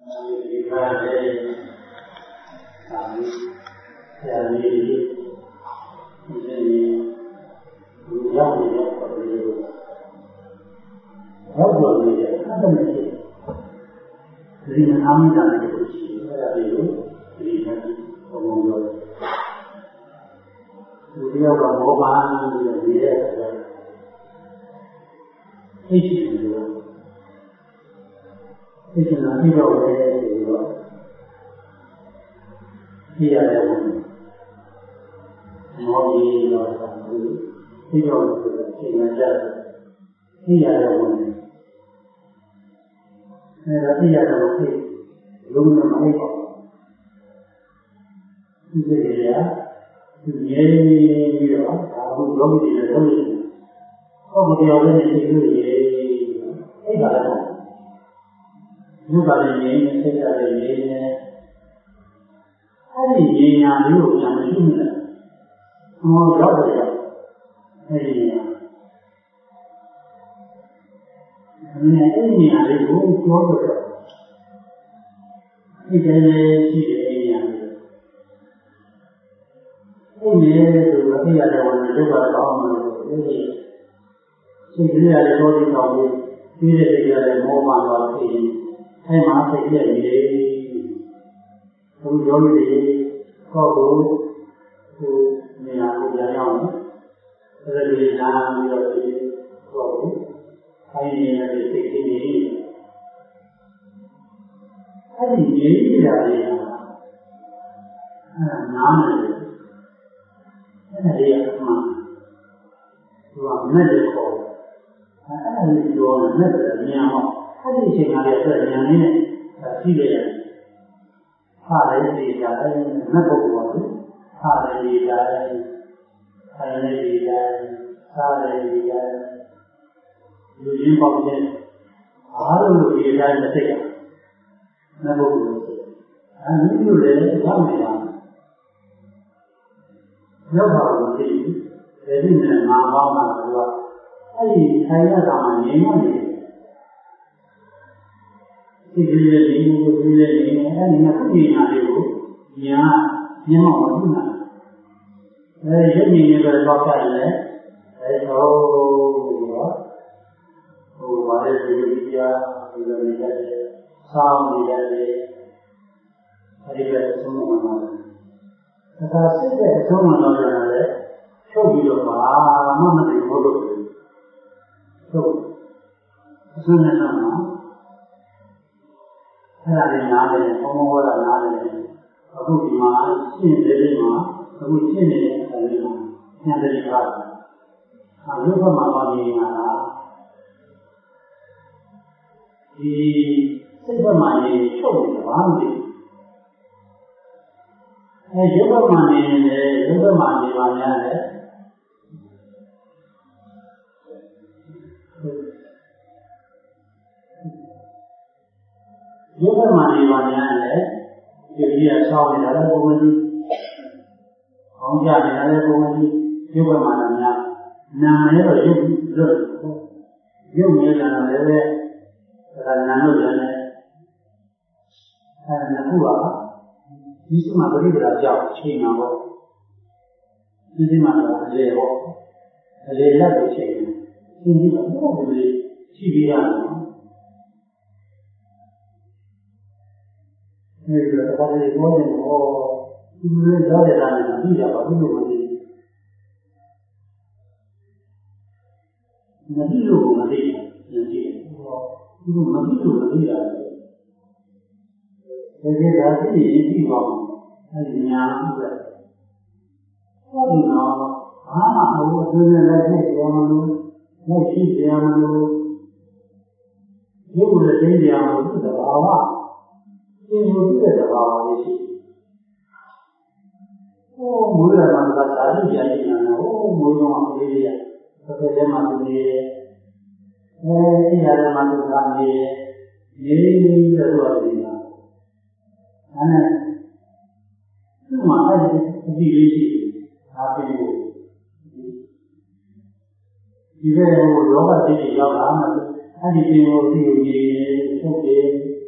ဒီဘက်ဟိုလောဘစိတ်တွေရောက်လာမှအဲ့ဒီပင်ကိုသိကိုကြီးထုတ်တယ်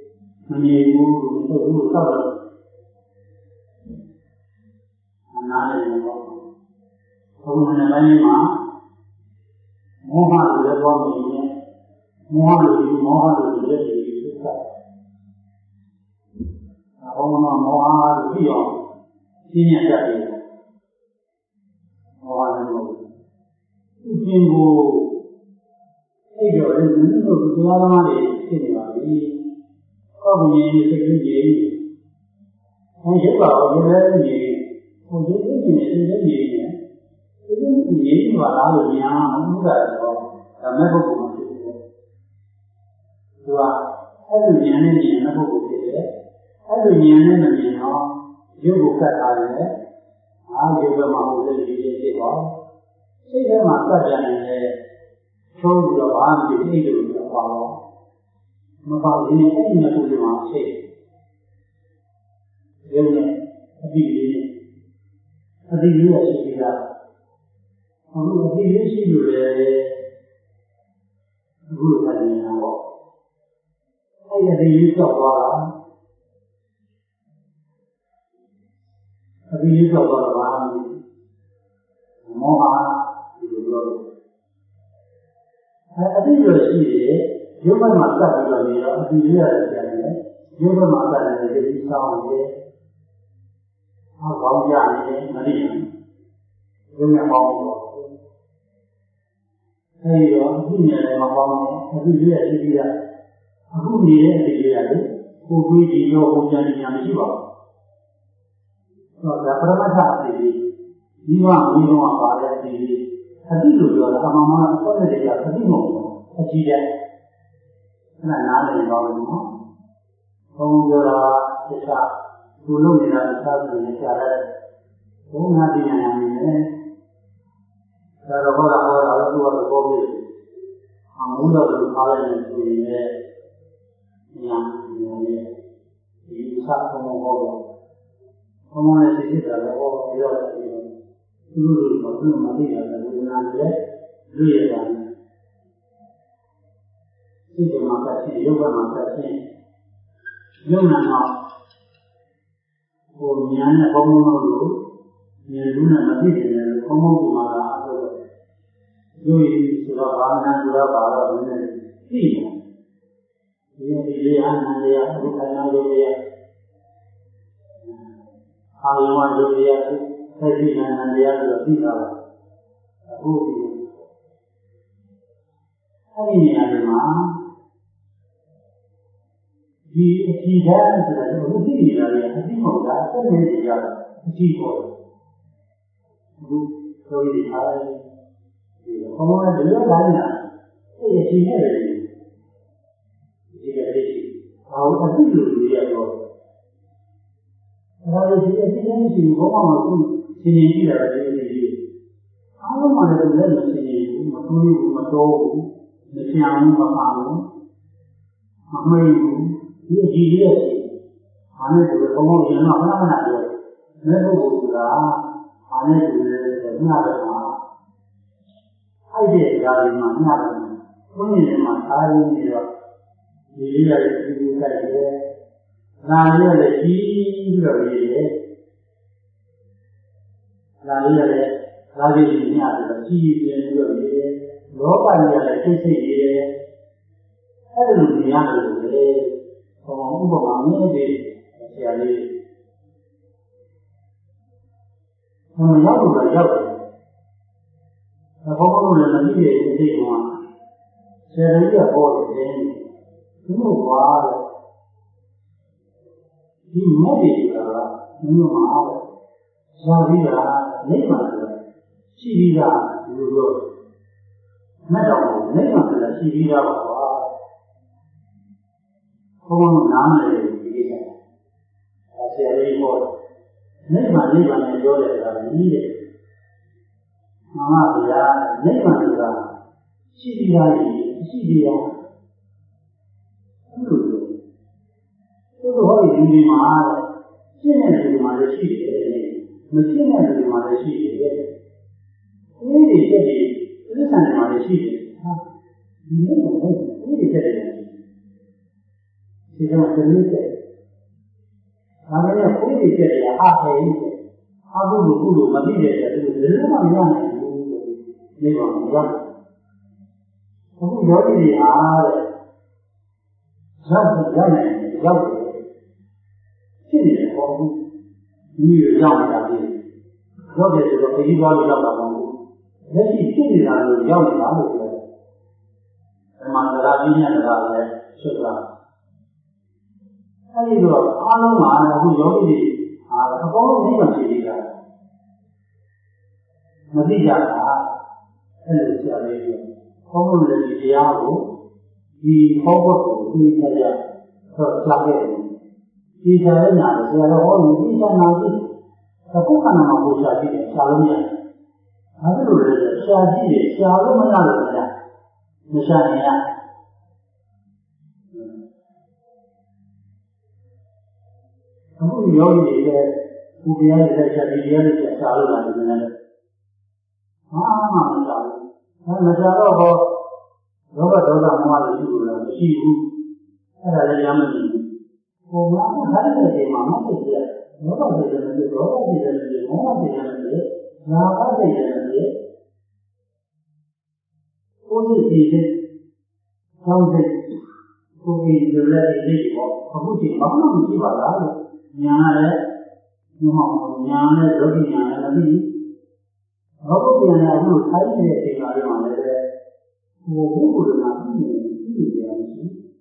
Many who suffer and not in the world. From the Manima, Moha will have me, Moha will be ready to start. Moha will be on senior study. Moha will go. If you are in the middle of the Alamari, anyway. Có nhiều người sẽ cái gì anh hiểu bảo cái đó gì không biết cái gì này cái gì nữa cái gì mà đã được nhà không biết rồi là mấy cô cũng chịu được đúng không cái gì nhà này gì nó cũng chịu được cái gì nhà này là gì nó yêu cầu cả hai đấy yêu cầu mà một cái gì gì đó cái mà tất cả này cho dù là bạn thì cái điều là bao mà bao nhiêu cái này cũng là thế, điều này, cái gì là gì đó, cái gì là vui là gì nào, cái gì cho qua, cái gì cho qua là mua hàng, điều cái gì là gì nếu mà mặt ta bị bệnh rồi, thì như là cái này, nếu mà mặt ta này thì sao vậy? Có gì này mà đi, nếu mà không có, hay là cái này mà không có, thì như là cái gì đó, không như là cái gì đó, cô quý chị cho cô cha đi làm gì vậy? Rồi đã phải làm sao thì đi vào người nó vào đây thì cái gì rồi là mà có thể là cái gì mà cái gì đấy là nào để nói nó không giờ là cái sao tôi lúc này là sao thì nó ra đây cũng ngay đi nhà mình đấy rồi là tôi là có biết muốn đâu được nói lên thì nhà thì sao không có không ai chỉ là có biết là tôi mà đi là tôi làm đấy lười là cái gì mà cái gì yoga mà cái gì yoga nó của nhà này có môn nào nhà lúc này mà đi đến có môn gì mà rồi rồi sửa bảo nan sửa bảo rồi này gì thì anh lúc này rồi hai người rồi cái gì này rồi đi đâu cái gì này mà thì ra là cái gì là cái một cái gì là chỉ có rồi thì ai thì không ai được cái nào cái gì này thì cái gì cái gì rồi rồi thì cái gì cũng mà cũng xin gì là cái gì mà được lên là xin gì mà tôi mà tôi để xem mà mà mấy cái gì đấy anh ấy cũng không có gì mà không làm được nếu không là anh ấy cũng là được mà ai để ra thì mà nhà được cũng như mà ai như vậy thì là cái gì là như là gì rồi đấy là như là gì nhà được chi tiền rồi đấy đó là cái gì đấy cái gì nhà được đấy không có bao nhiêu gì sẽ đi mà giáo dục là giáo dục không có người là cái gì mà sẽ lấy cái bộ để chúng nó qua thì mấy gì là nhưng mà sao đi là lấy mà là chỉ đi là rồi mấy đồng lấy mà là chỉ đi là không có nắm lấy cái gì cả sẽ lấy bộ lấy mà này rồi là gì đấy mà là lấy mà là chỉ đi là tôi hỏi gì mà chuyện này mà là gì đấy mà chuyện này mà là gì đấy cái gì cái sản mà là gì đấy đi nó không cái gì đấy ဒီကနေ့တည်းကဒါပေမဲ့ကိုယ်ကြီးချက်ရအားဟဲ့အားကိုလူလူမသိတဲ့အတွက်ဒီလိုမှမရနိုင်ဘူးဒီမှာမရအခုယောဂီတွေအားတဲ့ရောက်ရနိုင်ရောက်ဖြစ်နေတယ်ပေါ့ဒီလိုရောက်နေတာဒီရောက်တယ်ဆိုတော့ခရီးသွားလို့ရောက်တာမဟုတ်ဘူးလက်ရှိဖြစ်နေတာလို့ရောက်နေတာလို့ပြောတယ်ဒီမှာသရာပြင်းနေတာလည်းဖြစ်သွားအဲဒီတော့အားလုံးကအခုယောဂီတွေအကုန်လုံးသိမှသိနေတာမသိကြတာအဲ့လိုဆရာလေးပြောဘုန်းတော်လည်းဒီတရားကိုဒီဟောဖို့ကိုသိကြရတော့ကြားခဲ့တယ်ဒီကြားရနာဆရာတော်ဟောနေဒီကြားနာကြည့်အခုခန္ဓာမှာကိုရှာကြည့်တယ်ရှာလို့မရတယ်ဘာဖြစ်လို့လဲရှာကြည့်တယ်ရှာလို့မရလို့မရမရှာနိုင်ရအခုယောဂီတွေလည်းဘုရားရဲ့လက်ချက်ဒီတရားတွေရှာလို့လာတယ်နည်းနည်းဟာမှမရှာဘူးမရှာတော့ဘောလောဘဒေါသမောဟတွေရှိလို့လည်းမရှိဘူးအဲ့ဒါလည်းရမကြည့်ဘူးဟိုမှာခိုင်းတဲ့ချိန်မှာမဖြစ်ရလောဘစိတ်လည်းမဖြစ်ဒေါသစိတ်လည်းမဖြစ်မောဟစိတ်လည်းမဖြစ်နာဘစိတ်လည်းမဖြစ်ကိုယ်စိတ်ကြီးတဲ့ကောင်းတဲ့ကိုယ်ကြီးတွေလည်းဒီပေါ့အခုချိန်ဘာမှမရှိပါလားလို့ညာလည်းညာနဲ့ဒုက္ခညာလည်းမသိဘူးဘောဂုပြန်လာအခုထိုင်းနေတဲ့ချိန်မှာလည်းဟိုဘုရားကပြည့်နေတယ်ရှိ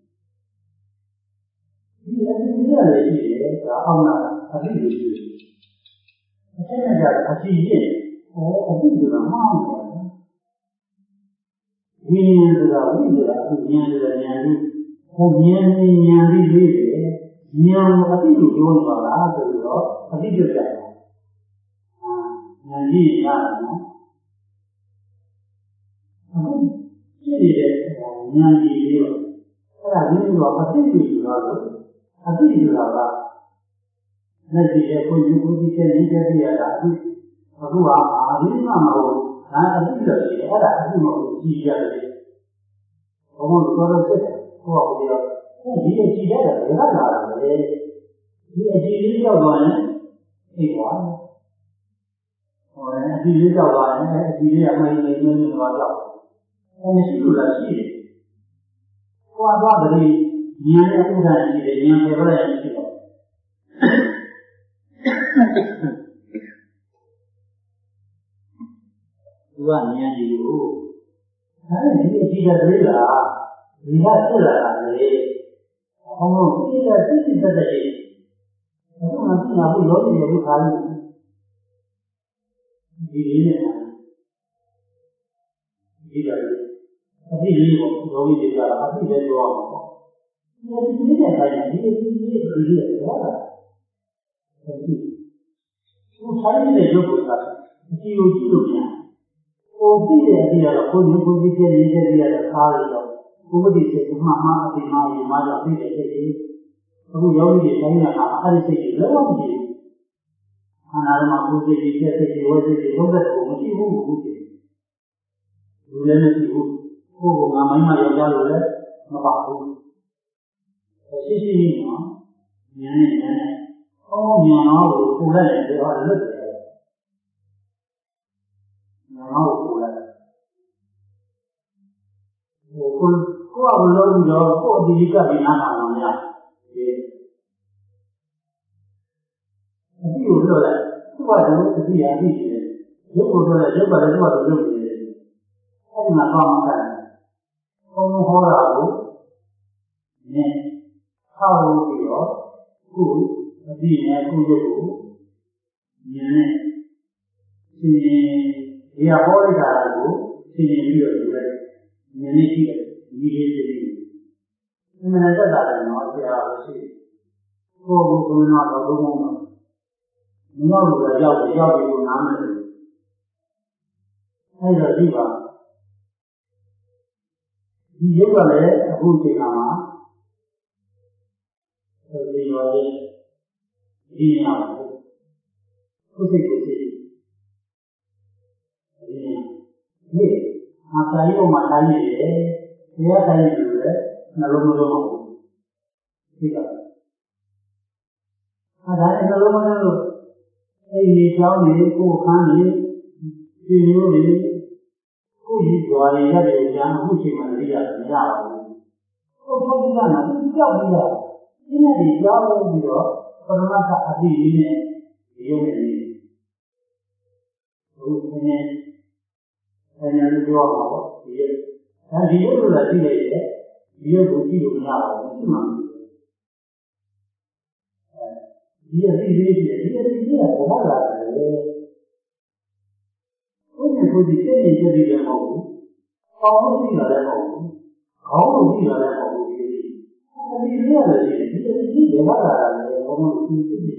ဒီအတိအကျလည်းရှိတယ်ဒါအောင်လားအတိတွေရှိတယ်အထက်ကအတိရဲ့အတိကမှမဟုတ်ဘူးဝိညာဉ်ဆိုတာဝိညာဉ်အခုဉာဏ်ဆိုတာဉာဏ်ကြီးဟိုဉာဏ်ကြီးဉာဏ်ကြီးလေးတယ်ဉာဏ်ကိုအတိကိုပြောနေပါလားဆိုတော့အတိပြုတ်တယ်ဉာဏ်ကြီးရတယ်နော်အခုကြည့်နေတဲ့ဉာဏ်ကြီးလေးတော့အဲ့ဒါကြီးတော့အတိပြုတ်ဆိုတာလို့အတိဆိုတာကလက်ရှိရဲ့ကိုယ်ယူကိုယ်ကြီးနေတဲ့နေရာတာအခုဟာအာရိမမဟုတ်ဒါအတိလို့ရှိတယ်အဲ့ဒါအတိမဟုတ်ကြည့်ရတယ်ဘုံတော်တော်စစ်တယ်ဟောပြီးတော့ဒီအကြည့်ရတာဘယ်ကလာတာလဲဒီအကြည့်လေးရောက်သွားရင်သိသွားဟောတယ်အကြည့်လေးရောက်သွားရင်အကြည့်လေးအမှန်ကြီးနေနေတော့ရောက်မရှိလို့လားရှိတယ်ဟောသွားတယ်ဉာဏ်နဲ့ဥဒ္ဒါရှိတယ်ဉာဏ်ပဲလည်းရှိတော့သူကဉာဏ်ကြီးကိုဒါနဲ့ဒီအကြည့်ရတဲ့လားဒီကဖြစ်လာတာလေဘုံဘုံဒီကစစ်စစ်သက်သက်ကြီးအခုမှသိမှာဘူးလောကီရဲ့ဒုက္ခကြီးဒီလေးနဲ့ဒီကြတယ်အဖြစ်လေးပေါ့လောကီတွေကအဖြစ်လေးပြောအောင်ပေါ့ဒီလေးနဲ့ဆိုင်ရင်ဒီလေးပြောတာဒီသူဆိုင်နေတဲ့ရုပ်ကအကြည့်ကိုကြည့်လို့ပြန်ဟိုသိတဲ့အကြည့်ကတော့ကိုယ်ကိုယ်ကြည့်နေတဲ့ကြည့်ရတဲ့အားတွေတော့ဘုရားဒီစိတ်မှမှအပြင်မှာယူမှတော့သိတဲ့စိတ်ကြီးအခုယောဂီတွေတိုင်းတာအဲ့ဒီစိတ်ကြီးလုံးဝမရှိဘူးခန္ဓာမှာကိုယ်စိတ်ကြီးတဲ့စိတ်ကြီးဝိစိတ်ကြီးလုံးဝကိုမရှိဘူးဘူးတည်လူလည်းမရှိဘူးကိုယ်ကငါမိုင်းမရောက်ကြလို့လည်းမပါဘူးရှိရှိနော်ဉာဏ်နဲ့ဉာဏ်နဲ့ဟောဉာဏ်တော်ကိုပူလိုက်တယ်ပြောလွတ်တယ်ဉာဏ်တော်ကိုပူလိုက်ဟိုကိုယ်ကဘလို့ပြီးတော့ကိုယ်အတိအကျပြီးနားထောင်လို့မရဘူးအတိကိုပြောလိုက်သူ့ဘာလို့အတိအကျတယ်ရုပ်ကိုပြောလိုက်ရုပ်ကလည်းသူ့ဘာလို့လုပ်နေလဲအဲ့ဒီမှာတော့မှတ်တယ်ဘုံဟောတာကိုနည်းထောက်လို့ပြီးတော့ခုအတိနဲ့ခုရုပ်ကိုဉာဏ်နဲ့ရှင်းဒီဟောလိုက်တာကိုရှင်းပြီးတော့ယူလိုက်ဉာဏ်နဲ့ကြည့်တယ်ဒီလေးစိတ်ကြီးအမှန်တက်တာလည်းတော့ဆရာတော်ရှိကိုယ်ကိုယ်ကိုယ်တော့ဘုံဘုံတော့မနောက်လို့ရောက်ပြီးကိုနားမယ်အဲ့တော့ဒီပါဒီရုပ်ကလည်းအခုချိန်မှာဒီရောလေးဒီနာခုစိတ်ကိုသိဒီအာသာယုံမှာတိုင်းနေတယ်တရားတိုင်းနေတယ်နှလုံးမလုံးမဟုတ်သိကအဲ့ဒါလည်းလုံးဝလို့အဲ့ဒီကြောင်းကြီးကိုခန်းကြီးဒီလိုလေးကိုကြီးကြွားရတဲ့ကြာအခုချိန်မှလည်းရတယ်မရပါဘူးကိုဘုရားကသူကြောက်ပြီးတော့ဒီနေ့ဒီကြောင်းပြီးတော့ပရမတ်ကအတိအင်းနဲ့ရုံးနေဘုရားအဲ့ဒီလိုပြောပါတော့ဒီရုပ်လိုကြည့်လိုက်ရဲ့ဒီရုပ်ကိုကြည့်လို့မရပါဘူးဒီမှာဒီအသိလေးကြီးဒီအသိကြီးကဘာလာလဲဘုရားကိုဒီစိတ်နဲ့ကြည့်ပြီးလည်းမဟုတ်ဘူး။ပေါင်းလို့ကြည့်တာလည်းမဟုတ်ဘူး။ခေါင်းလို့ကြည့်တာလည်းမဟုတ်ဘူးဒီလေး။အဲဒီလေးရတယ်ဒီအသိကြီးဘာလာလဲဘုံလို့ကြည့်ကြည့်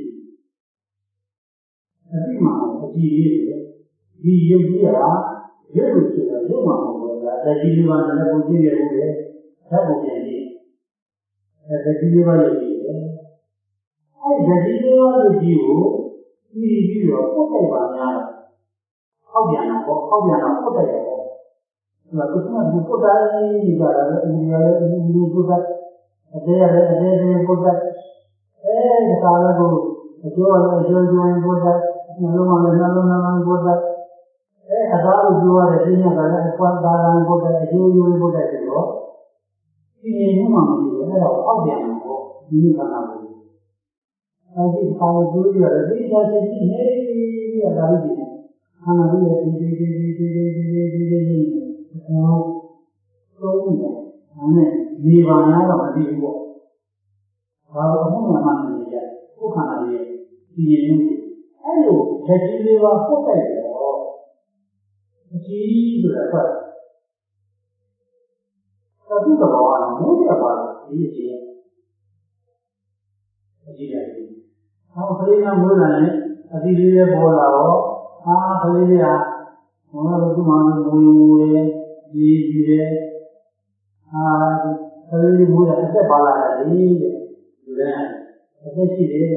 ။အဲဒီမှာအကြည့်လေးတွေဒီရုပ်ကြီးကရုပ်လို့ဆိုတာရုပ်မှာမဟုတ်ဘူး။ဒါကြီးလေးပါနဲ့ပုံကြည့်ရလို့လေ။ဓာတ်ပုံပြန်ကြည့်။အဲဒီလေးပါရုပ်ကြီးအဲ့ဒီဒီလိုလိုကြီးကိုပြီးတော့ပုတ်တိုက်ပါများတော့ဟောက်ပြန်တော့ပုတ်တိုက်တယ်ပေါ့ဒါကသူကပုတ်တိုက်နေကြတာလေအင်းလည်းအင်းပုတ်တိုက်အသေးပုတ်တိုက်ဒါကလည်းကိုအကျိုးပုတ်တိုက်နှလုံးပုတ်တိုက်အသားကိုပြောရတဲ့ပြညာကလည်းအကွာသားပုတ်တိုက်အကျိုးပုတ်တိုက်ပြီးတော့ဒီနေ့မှမရှိဘူးအဲ့တော့ဟောက်ပြန်တော့ဒီနေ့ခါနာဘူးအဲဒီပါလို့ပြောရတယ်ဒီချာချက်ကြီးနေရတာလေအာနာလို့ဒီသုံးတယ်အဲ့နဲ့ဒီပါရတော့မသိဘူးပေါ့ဘာလို့အမှုမှမနေကြခုခန္ဓာကြီးဒီရင်အဲ့လိုချက်ကြီးလေးပါပုတ်တိုက်တော့အကြီးဆိုတာကသတိတော်ကမိုးရပါဒီအကြီးတယ်ဟောကလေးကမိုးလာရင်အတိလေးလေးပေါ်လာတော့ကလေးလေးကဘုရားတို့ကမှမူလေဒီလေကလေးလေးမိုးလာအသက်ပါလာတယ်ဒီတဲ့အသက်ရှိတယ်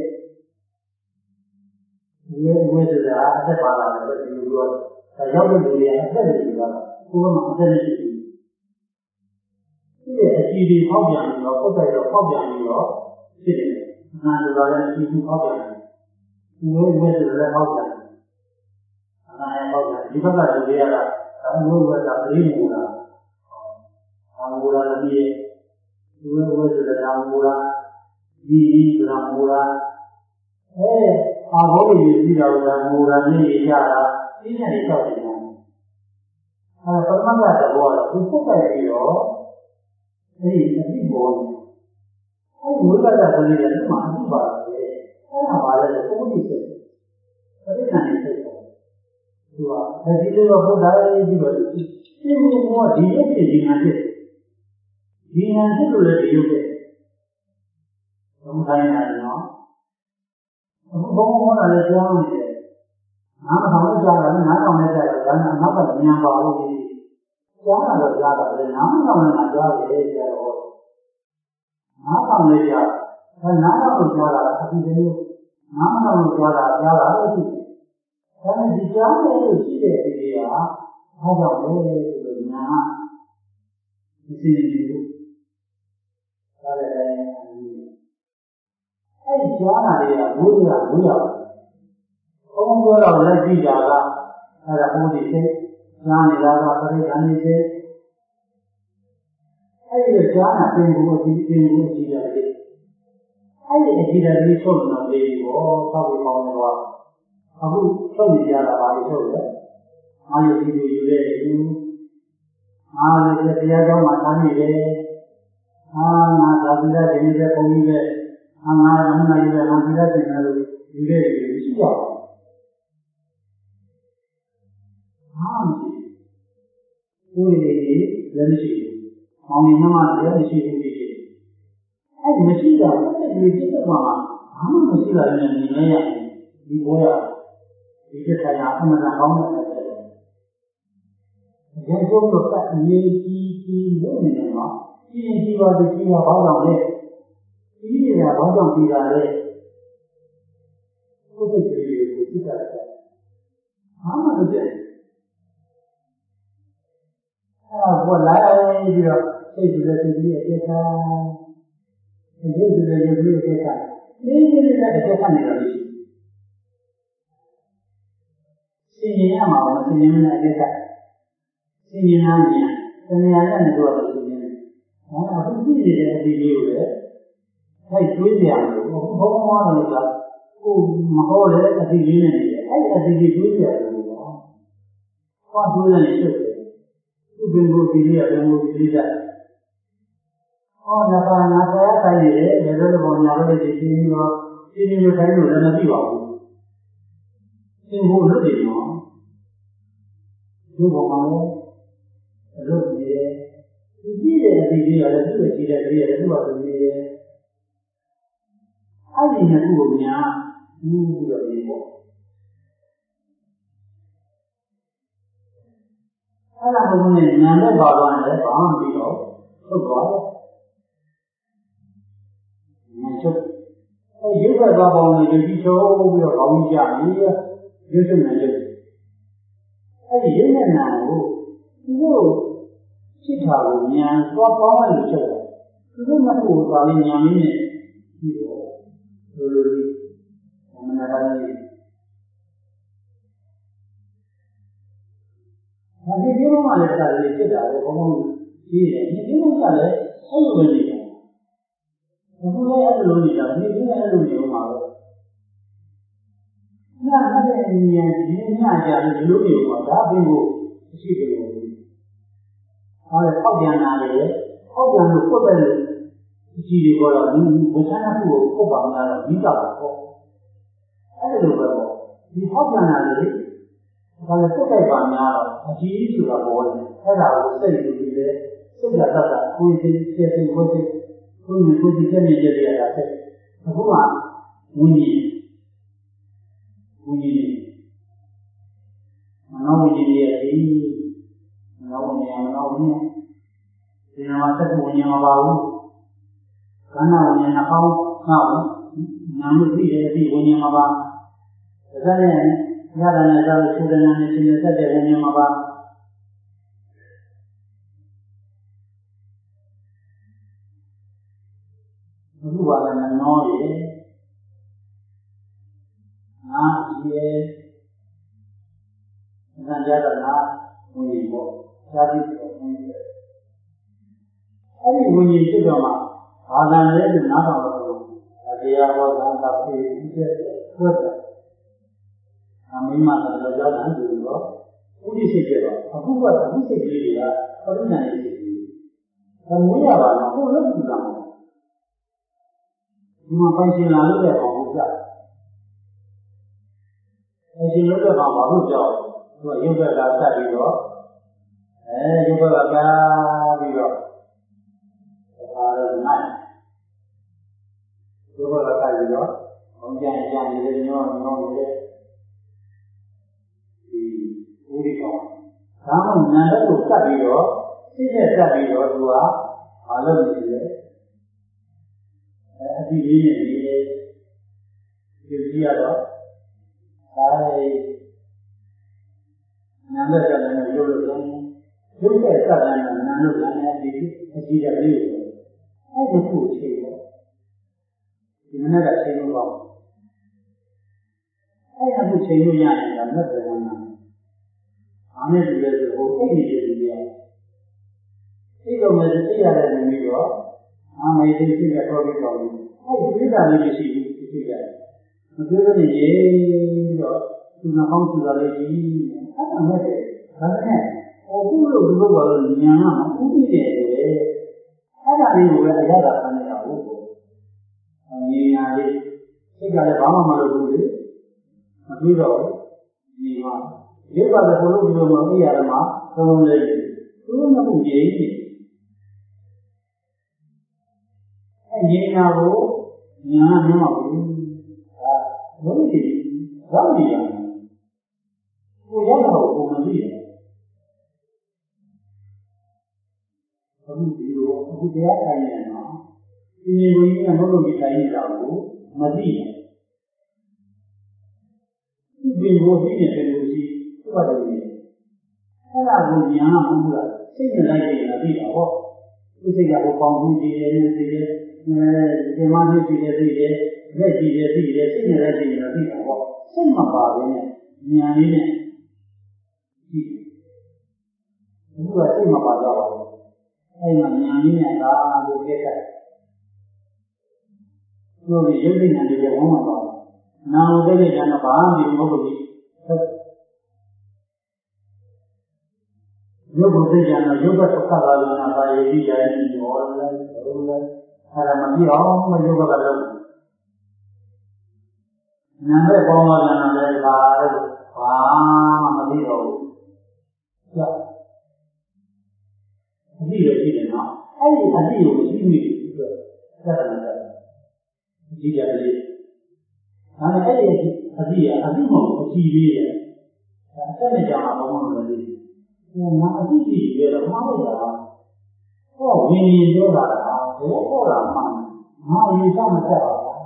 ဝဲဆိုတာအသက်ပါလာတယ်ဒီလိုပြောဒါရောက်တဲ့လူတွေအသက်တွေပြောတာကိုယ်ကအသက်ရှိတယ်ဒီအကြည့်တွေဖောက်ပြန်ပြီးတော့ပုတ်တိုက်တော့ဖောက်ပြန်ပြီးတော့ဖြစ်တယ်နာမ်တော်လည်းဒီလိုဟောက်တယ်။ဒီလိုမျိုးဆိုလည်းဟောက်တယ်။အနာရဟောက်တယ်ဒီဘက်ကလူတွေကတော့အမျိုးဝတ်တာပြင်းနေတာ။အာမူလာလည်းဒီလိုဝတ်ဆိုတာမူလာဒီဆိုတာမူလာအာဘောတွေပြီးတော့မူလာနေကြတာဒီနေ့တော့တယ်။ပထမကတော့သူပုတ်တယ်ပြီးတော့အဲဒီအသိပေါ်အဲ့ဒီဝိပဿနာကလေးတွေမှာအမှုပါတယ်အဲ့ဒါပါလေကိုယ်ကြီးစိတ်ပရိသတ်နေစိတ်ပေါ့သူကအဲဒီလိုဘုရားရေးပြီးတော့ဒီလိုကဒီရုပ်ဖြစ်ဒီနာဖြစ်ဒီနာဖြစ်လို့လည်းဒီရုပ်ဖြစ်ဘုံတိုင်းရတယ်နော်အခုဘုံဟောတာလည်းကြားနေတယ်နားထောင်လို့ကြားတာလည်းနားထောင်နေကြတယ်ဒါနဲ့နောက်ကမြန်ပါလို့ကြားတာတော့ကြားတာပဲနားထောင်နေတာကြားတယ်ကြားတော့နားထောင်နေကြဒါနားထောင်လို့ကြားတာအတိအကျနားထောင်လို့ကြားတာလည်းရှိတယ်ဒါနဲ့ဒီကြားတယ်လို့ရှိတဲ့ဒီကဘာကြောင့်လဲဆိုတော့ညာဒီစီဒီကိုဒါလည်းအဲ့ကြားတာတွေကဘုရားဘုရားဘုံပြောတော့လက်ကြည့်တာကအဲ့ဒါဘုရားစိတ်ကြားနေတာကပရိသတ်နေစိတ်အဲ့ဒီကြားနာပြင်ဖို့အကြည့်ရတယ်အဲ့ဒီအကြည့်တယ်ဒီဆုံးတော့လေဘောသောက်ပြီးပေါင်းတော့အခုထုတ်နေကြတာပါလေထုတ်တယ်အားရည်ကြီးယူတဲ့သူအားလည်းတရားတော်မှာထားနေတယ်ငါသာသီလရှင်နေတဲ့ပုံကြီးပဲငါနမနာယူတဲ့ငါသီလရှင်တယ်လို့ယူတဲ့သူရှိရအောင်မရှိဘူးဒီလည်းမရှိဘူးမောင်ရင်မှလည်းမရှိဘူးဒီအဲ့မရှိတာအဲ့ဒီပြဿနာဘာမှမရှိတာနဲ့နေနေရတယ်ဒီဘောရဒီပြဿနာအမှန်ကောင်းတယ်ရေစုံတော့ကအေးကြီးလို့နေတယ်နော်ကြီးပါဒီကြီးပါဘာကြောင့်လဲကြီးရတာဘာကြောင့်ပြီးတာလဲကိုယ်စိတ်ကလေးကိုသိတာဘာမှမဖြစ်အဲ့တော့လာပြီးတော့စိတ်ကြီးရဲ့စိတ်ကြီးရဲ့အပြတ်ရုပ်တွေရုပ်တွေအက်ကနေနေတဲ့အက်ကနေတော့စီရင်ရမှာမစီရင်တဲ့အက်ကစီရင်နာမြန်တဏှာနဲ့တော့စီရင်တယ်။အခုကြည့်နေတဲ့အဒီလေးကိုလည်းအဲ့တွေးကြရမလို့အခုဘုံဘဝလို့ကကိုမဟောတဲ့အဒီလေးနဲ့နေတယ်အဲ့အဒီလေးတွေးကြရလို့ပေါ့။ဟောတွေးနေတယ်သူ့ဘင်ကိုဒီလေးကဘင်ကိုဒီလေးကဟောနဘာနာဆရာတိုင်းနေတယ်ဒါဆိုတော့ဘောညာလို့ဒီပြီးတော့ဒီလိုတိုင်းလို့လည်းမသိပါဘူး။သင်ဖို့လုပ်တယ်နော်။ဒီဘောမှာလည်းလုပ်နေတယ်ဒီကြည့်တဲ့အဒီလေးကလည်းသူ့ရဲ့ကြည့်တဲ့ကလေးကလည်းသူ့ဘာလို့နေတယ်အဲ့ဒီနှစ်ခုကိုများပြီးတော့ဒီပေါ့အဲ့ဒါကိုလည်းညာနဲ့ပါသွားတယ်ဘာမှမပြီးတော့ထုတ်သွားတယ်ညာချုပ်အဲ့ရုပ်ကသွားပေါင်းနေပြီးချုပ်ပြီးတော့ကောင်းကြပြီရုပ်ချုပ်နေရုပ်အဲ့ဒီရုပ်နဲ့နာကိုသူတို့ဖြစ်တာကိုညာသွားပေါင်းလို့ချုပ်တယ်သူတို့မဟုတ်ပါဘူးညာမင်းနဲ့ဒီတော့လိုလိုမနာပါဘူး။ဒီလိုမှလည်းတာလေးဖြစ်တာလေဘုံဘုံကြီးတယ်။ဒီလိုမှလည်းအဲ့လိုပဲနေတယ်။အခုလည်းအဲ့လိုနေတာဒီလိုလည်းအဲ့လိုနေမှာပဲ။နားတဲ့ဉာဏ်ဒီညကြတယ်ဒီလိုနေမှာဒါဘင်းကိုရှိတယ်လို့။ဟာလေပေါက်ကြနာလေပေါက်ကြလို့ပုတ်တယ်လို့အကြည့်တွေပေါ်တော့ဒီဝိသနာခုကိုပုတ်ပါများတော့ပြီးတော့ပေါ့။အဲ့လိုပဲပေါ့ဒီပေါက်ကြနာလေဒါလည်းပုတ်တိုက်ပါများတော့အကြည့်ဆိုတာပေါ်တယ်အဲ့ဒါကိုစိတ်ယူပြီးလေစိတ်ကတတ်တာကိုယ်စိတ်စိတ်ကိုယ်စိတ်ကိုယ်ကိုယ်စိတ်နဲ့ကြည့်ရတာစိတ်အခုမှဝိညာဉ်မနောဝိညာဉ်ရဲ့ဒီမနောဝိညာဉ်ဒီမှာသက်ဝိညာဉ်မပါဘူးခန္ဓာဝိညာဉ်နှောင်းငါ့ဘူးနာမသိရဲ့ဒီဝိညာဉ်မပါဒါကြတဲ့ရတာနဲ့သာသုဒနာနဲ့ရှင်သက်တဲ့ဝိညာဉ်မပါအခုပါလည်းမနှောရဲ့ငါရဲ့ဉာဏ်ကြတာနာဝိညာဉ်ပေါ့ဇာတိပေါ့ဝိညာဉ်အဲ့ဒီဝိညာဉ်ဖြစ်တော့မှဘာသာလဲလို့နားထောင်တော့တရားဟောတာကပြေးပြီးတဲ့ဘုရားအမိမကတော့ကြောက်တယ်သူတော့ဥဒိစိတ်ကြပါအခုကဥဒိစိတ်ကလေးတွေကပရိညာဉ်စိတ်ကြီးဒါမွေးရပါတော့ကိုယ်လုံးကြည့်ပါမယ်ဒီမှာပိုင်ရှင်လာလို့ရအောင်ဘုရားပိုင်ရှင်လို့တော့ဘာလို့ကြောက်သူကရုပ်ဘက်ကဆက်ပြီးတော့ရုပ်ဘက်ကကားပြီးတော့ဒါတော့နိုင်ရုပ်ဘက်ကဆက်ပြီးတော့ဘုံကြံကြံနေတယ်ညောနေတယ်ဥဒိကောင်ဒါမှနာမ်ကိုကပ်ပြီးတော့စိတ်နဲ့ကပ်ပြီးတော့သူကမလုပ်နေတယ်အတိလေးနဲ့နေတယ်ဒီကြည့်ရတော့ဒါနာမ်ကလည်းရုပ်လို့ရုပ်တဲ့ကပ်တယ်နာမ်လို့လည်းအတိအကြည့်ရလေးကိုအဲ့ဒီခုချိန်တော့ဒီမနေ့ကချိန်လို့ပေါ့အဲ့ဒီခုချိန်လို့ရရင်ဒါမဲ့တယ်နာအားနဲ့တူတဲ့ဆိုဟိုအိတ်နေတယ်ဒီရအိတ်တော့လည်းသိရတဲ့နေပြီးတော့အာမေသိသိတဲ့ပေါ်ပြီးတော့အဲ့ဒီဒိဋ္ဌာလေးမရှိဘူးသိရတယ်မပြောဘဲနဲ့ရေတော့သူနှောင်းစီပါလေကြီးအဲ့ဒါမဲ့တယ်ဒါနဲ့ဟိုခုလို့ဒီလိုပါလို့ဉာဏ်ကဥပ္ပိတယ်လေအဲ့ဒါလေးကိုပဲအရသာခံနေတာဟုတ်ပေါ့ဉာဏ်လေးစိတ်ကလည်းဘာမှမလုပ်ဘူးလေမပြီးတော့ဒီမှာဒီပါလည်းဘုလို့ဒီလိုမသိရတော့မှသုံးလိုက်သူတို့မဟုတ်ကြီးအဲရင်းနာကိုညာမမဘူးဒါဘုလို့ဒီဘာလို့ရလဲကိုရတော့ကိုမသိရဘူးဒီလိုအခုတရားဆိုင်နေတော့ဒီလိုကြီးကမဟုတ်လို့ဒီဆိုင်နေတာကိုမသိဘူးဒီလိုသိနေတယ်လို့ရှိဟုတ်တယ်အဲ့ဒါကိုညာမဟုတ်ဘူးလားစိတ်နဲ့လိုက်နေတာသိတာဟောဒီစိတ်ကဟိုပေါင်းမှုကြီးတယ်သိတယ်ဒီမှာကြည့်တယ်သိတယ်လက်ကြည့်တယ်သိတယ်စိတ်နဲ့လည်းကြည့်တယ်သိတာပေါ့စိတ်မပါဘဲနဲ့ဉာဏ်လေးနဲ့ကြည့်ဘူးကစိတ်မပါကြပါဘူးအဲ့မှာဉာဏ်လေးနဲ့ဒါကိုကြည့်တယ်တို့ဒီရုပ်ဉာဏ်လေးကဝမ်းမှာပါနာမ်ကိုကြည့်တဲ့ဉာဏ်ကဘာမှမဟုတ်ဘူးရုပ်ကိုသိကြတော့ရုပ်ကသက္ကတာလနာပါရည်ကြတယ်ဒီဟောလဲဘယ်လိုလဲအဲ့ဒါမပြည့်အောင်မရုပ်ကလည်းနာမ်ရဲ့ပေါင်းလာကြတယ်ဘာလို့ဘာမှမသိတော့ဘူးကြာအတိရရှိတယ်နော်အဲ့ဒီအတိကိုမရှိမိဘူးအတွက်ဆက်တယ်ကြည့်ကြတယ်ဒါနဲ့အဲ့ဒီအတိကအတိမဟုတ်အကြည့်လေးရဲ့အဆက်နဲ့ကြာမှာဘာမှမသိဘူးငါအတိအကျပဲတော့မှားလိုက်တာဟောဝိညာဉ်ပြောတာကဘယ်ဟောတာမှငါရေစမတက်ပါဘူး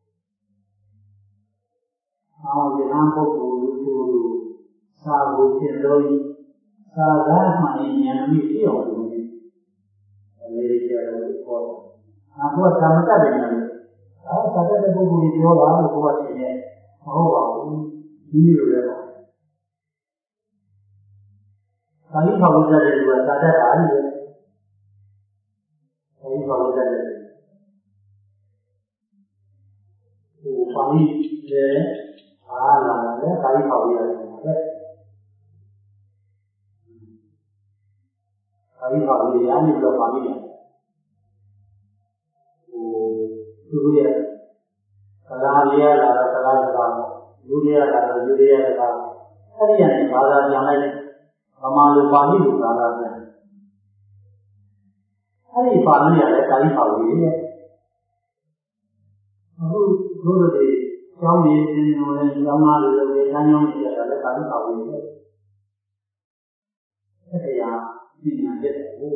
အော်ဒီဟန်ပုဂ္ဂိုလ်လူစာကိုဖြစ်လို့စာကားမှဉာဏ်ကြီးဖြစ်အောင်လုပ်နေလေးကျတော့ဟောအခုကသာမတတ်တယ်နော်အဲသာတတ်တဲ့ပုဂ္ဂိုလ်ပြောတာလို့ကိုယ်ကထင်တယ်မဟုတ်ပါဘူးဒီလိုလည်းပါသာလိခါဝိဇ္ဇတဲ့လူကသာတတ်တာလေသာလိခါဝိဇ္ဇတဲ့ဟိုပါဠိတဲ့အားလာတယ်သာလိခါဝိဇ္ဇတဲ့သာလိခါဝိဇ္ဇရာနေလို့ပါဠိတယ်သူတို့ရဲ့ကလာရလာတာကလာတာလူရလာတာလူရလာတာအဲ့ဒီကနေဘာသာပြန်လိုက်ဗမာလူပါဠိလိုဘာသာပြန်အဲ့ဒီပါဠိရတဲ့တာလိပါဠိရဲ့အခုတို့တွေကျောင်းရည်တင်လို့လည်းကျောင်းသားတွေလည်းကျောင်းကျောင်းကြီးရတာလည်းတာလိပါဠိရဲ့အဲ့ဒီဟာပြညာတဲ့ကို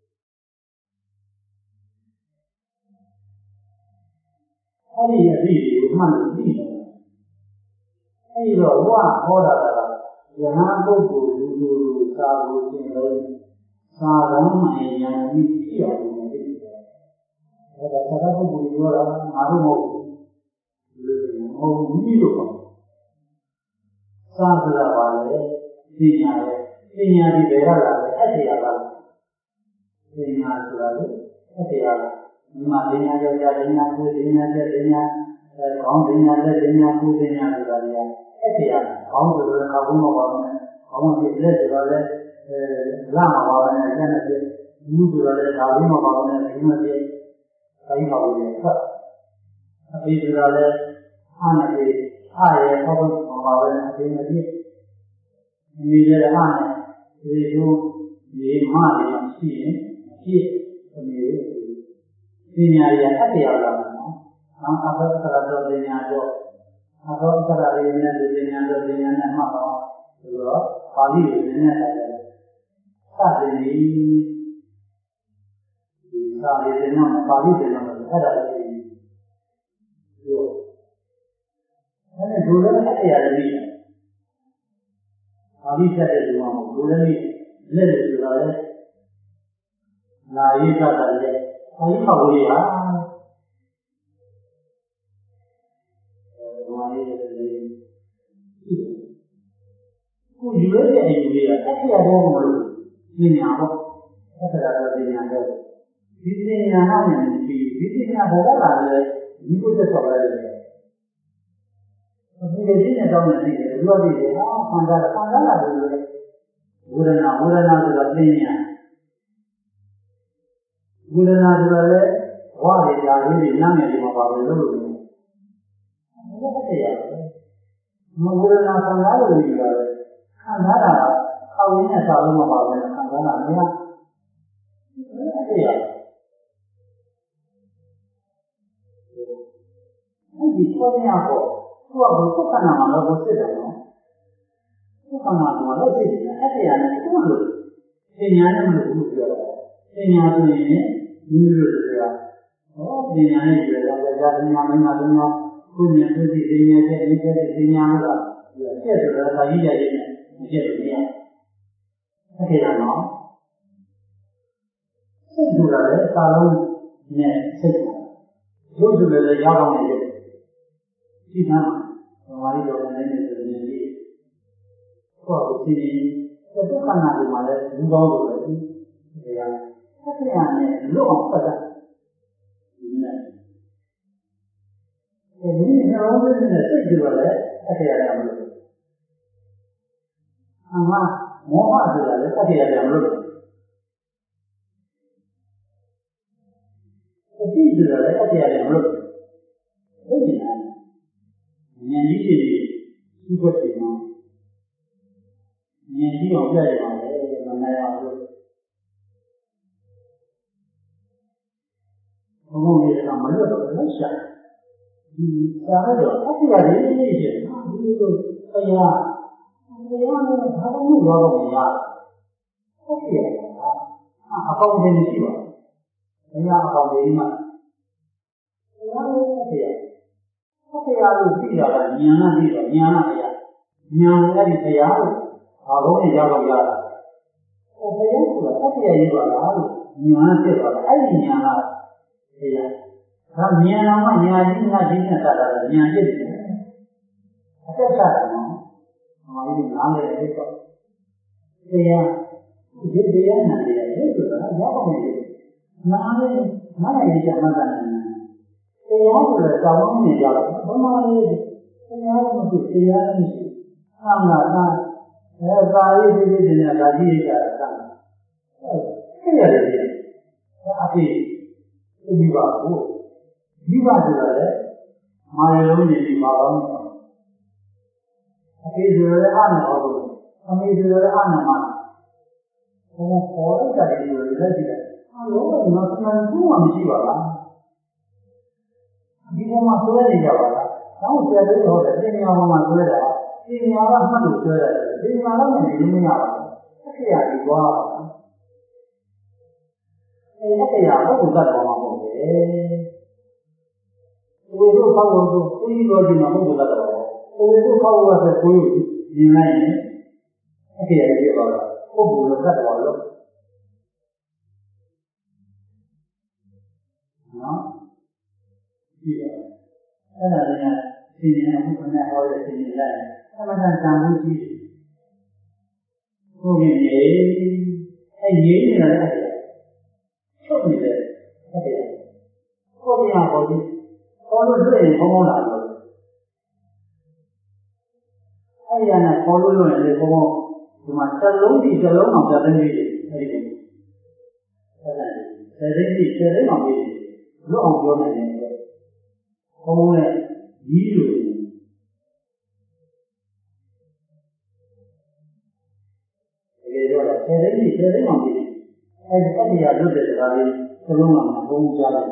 အဲ့ဒီအဖြစ်ကိုမှတ်လို့သိတယ်အဲ့ဒီတော့ဘုရားဟောတာကယဟန်ပုဂ္ဂိုလ်လူစာကိုသင်လို့စာရမ်းမှန်ဉာဏ်ကြီးဖြစ်အောင်လုပ်နေတယ်အဲ့ဒါသာသပုဂ္ဂိုလ်ပြောတာငါတို့မဟုတ်ဘူးလူတွေမဟုတ်ဘူးမိလို့ပေါ့စာဆိုတာပါလေပညာရဲ့ပညာဒီဘယ်ရလာလဲအတ္တရားပါပညာဆိုတာလေအတ္တရားပါဒီမှာပညာကြောင့်ပညာကိုပညာတဲ့ပညာကောင်းပညာတဲ့ပညာကိုပညာဆိုတာလေအဲ့ဒီကကောင်းဆိုတော့ကောင်းမှာပါမယ်ကောင်းဖြစ်လက်ဆိုတော့လည်းလာမှာပါမယ်လက်နဲ့ပြဘူးဆိုတော့လည်းဒါလေးမှာပါမယ်ဒီမှာပြတိုင်းပါလို့ဆက်အပြီးဆိုတော့လည်းအားနဲ့အားရဟောဖို့မှာပါမယ်အပြီးမပြမိတဲ့အားနဲ့ဒီလိုဒီမှလည်းရှိရင်ဖြစ်အမြဲပညာရအတ္တရားလာမှာနော်အဘသရတော်ပညာတော့အဘောသရရင်းနဲ့ပညာတော့ပညာနဲ့မှတ်တော့ဆိုတော့ပါဠိကိုနည်းနည်းတိုင်းစတယ်ဒီစာရင်းနဲ့ပါဠိတွေနဲ့အဲ့ဒါလေးဒီအဲ့ဒါဒုလည်းအတရားလေးပါဠိဆက်တဲ့လူမှာဒုလည်းလက်လို့ဆိုတော့လေနာယိသတ္တရဲ့အယိခဝေယကိုယူရတဲ့အယူလေးကအထက်ရတော့မလို့ပညာပေါ့အဲ့ဒါတော့ပညာတော့ဒီပညာနဲ့ဒီပညာဘောကလာလေဒီကိုသက်ဆောင်ရတယ်အခုဒီနေ့တော့နေတယ်ဒီလိုဒီဟာခန္ဓာလာတယ်ဝေဒနာဆိုတာပညာဝေဒနာဆိုတာလေဝါရရာလေးတွေနားမယ်ဒီမှာပါလို့လို့ဘယ်လိုလဲမဝေဒနာခံစားလို့ယူရတယ်ခံစားတာအောက်ရင်းနဲ့စာလုံးမပါဘူးခံစားတာမရအဲ့ဒီခေါင်းညာပေါ့သူကဘုက္ခနာမှာတော့စစ်တယ်နော်ဘုက္ခနာမှာလည်းစစ်တယ်အဲ့ဒီဟာနဲ့သူ့လိုပညာနဲ့မလို့ဘူးပြောတာပညာဆိုရင်ဒီလိုဆိုတာဟောပညာနဲ့ပြောတာကြာပညာမင်းသားတို့ခုမြတ်သိပညာတဲ့ဒီတဲ့ပညာလို့ကျက်ဆိုတာသာကြီးရည်နဲ့မကျက်ဘူးမရအဲ့ဒီတော့နော်စိတ်ဆိုတာလည်းစာလုံးနဲ့စိတ်ရုပ်စုလည်းရောက်အောင်နေတယ်ဒီကဘာမှမတော်တဲ့နေနေနေလေးကိုယ့်ကိုသိရင်ဒုက္ခနာတွေမှာလည်းလူကောင်းလို့ပဲဒီကဆက်ရနဲ့လွတ်အောင်ပတ်တာဒီနဲ့ဒီနေ့နှလုံးသွင်းနေတဲ့စိတ်တွေလည်းဆက်ရတယ်မလို့အမှမောဟဆိုတာလည်းဆက်ရတယ်မလို့အတိအကျလည်းဆက်ရတယ်မလို့ဟုတ်တယ်ဉာဏ်ကြီးတွေသူ့ဘက်တွေမှာဉာဏ်ကြီးအောင်ပြရပါလေမနိုင်ပါဘူးဘုံဘုံလေးကမလွတ်တော့ဘူးရှာဒီစားရတော့အပြည့်အလေးလေးကျဟာဒီလိုတရားနဲ့ဘာလို့ရောတော့မရဟုတ်ကဲ့အပေါင်းတင်ရှိပါဘုရားအပေါင်းတင်မှာဘုရားရဲ့တရားဟုတ်ကဲ့လို့သိတာကဉာဏ်နဲ့သိတော့ဉာဏ်နဲ့တရားဉာဏ်နဲ့ဒီတရားကိုဘာလို့ရတော့ရတာဘုရားဆိုတာအပြည့်ရေးပါလားလို့ဉာဏ်နဲ့သိတော့အဲ့ဒီဉာဏ်ကတရားဒါဉာဏ်တော်မှဉာဏ်ကြီးနဲ့ဒီနဲ့တာတာဉာဏ်ဖြစ်တယ်အသက်သာတယ်နော်ဘာလို့နားလဲတဲ့တော့တရားဒီတရားနဲ့တရားရုပ်ဆိုတာရောက်အောင်လေနားလေနားရည်ကြမှတ်တာနဲ့တရားဆိုတဲ့တောင်းနေကြတော့ဘာမှလည်းတရားမဖြစ်တရားမရှိအမှန်ကသာရေးဒီနဲ့ဒါကြီးရတာအဲ့ရတယ်အဖေဒီပါဘူးဒီပါဆိုတာလေမာရလုံးနေပြီးပါတော့အဖေဆိုရတဲ့အာနာဟောလို့အမေဆိုရတဲ့အာနာမှာဘုံပေါ်လိုက်တယ်လို့လည်းကြည့်တယ်အလုံးကမဆန်ဘူးမှမရှိပါလားဒီပေါ်မှာဆွဲနေကြပါလားတောင်းဆရာတွေဟောတယ်ပညာပေါ်မှာဆွဲတာပညာကမှတ်လို့ဆွဲတယ်ပညာတော့မနေလို့မရပါဘူးအခရာကြီးသွားပါအဲ့အခရာဘုဒ္ဓတ်တော်မှာပေါ့လေဒီလိုပေါ့လို့ကိုကြီးတော်ဒီမှာဘုဒ္ဓတ်တော်ဒီလိုပေါ့လို့ဆိုကိုကြီးမြင်လိုက်ရင်အခရာကြီးပြောတာပုဂ္ဂိုလ်တတ်တော်လို့နော်ဒီအဲ့ဒါလည်းသိဉာဏ်မှုနဲ့ဟောတဲ့သိဉာဏ်လိုက်အမှန်တန်တန်မှုကြီးတယ်ဘုရားကြီးအဲ့ရင်းနေတာလည်းချုပ်နေတယ်ဟုတ်တယ်ဘုရားဟောဒီဟောလို့တွေ့ရင်ဘုံဘုံလာလို့အဲ့ဒီကဟောလို့လို့လည်းဘုံဘုံဒီမှာတစ်လုံးဒီတစ်လုံးအောင်ပြတဲ့နေ့အဲ့ဒီအဲ့ဒါဆယ်သိန်းဆယ်သိန်းအောင်ပြီးလွတ်အောင်ပြောနိုင်တယ်ဘုံဘုံနဲ့ကြီးလို့ဒီလိုတော့ဆယ်သိန်းအောင်ပြီးအဲ့ဒီအတရားလွတ်တဲ့စကားလေးတစ်လုံးမှာဘုံကြားတယ်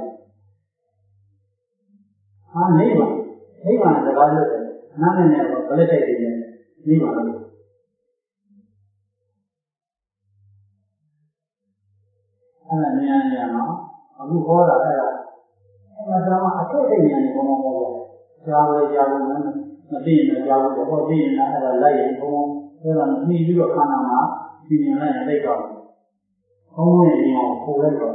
ဟာနိဗ္ဗာန်စကားလွတ်တယ်နားနဲ့တော့ဗလက်တိုက်တယ်နိဗ္ဗာန်လို့အဲ့ဒါဉာဏ်နော်အခုဟောတာအဲ့ဒါမှအထက်တဲ့ဉာဏ်ကိုဘုံဘုံဟောတယ်ကြားလို့မသိရင်ကြားလို့ဟောသိရင်အဲ့ဒါလိုက်ရင်ဘုံဘုံအဲ့ဒါမှီပြီးတော့ခန္ဓာမှာသိဉာဏ်လိုက်ရင်သိတော့ဘုံရဲ့ဉာဏ်ကိုပို့လိုက်တော့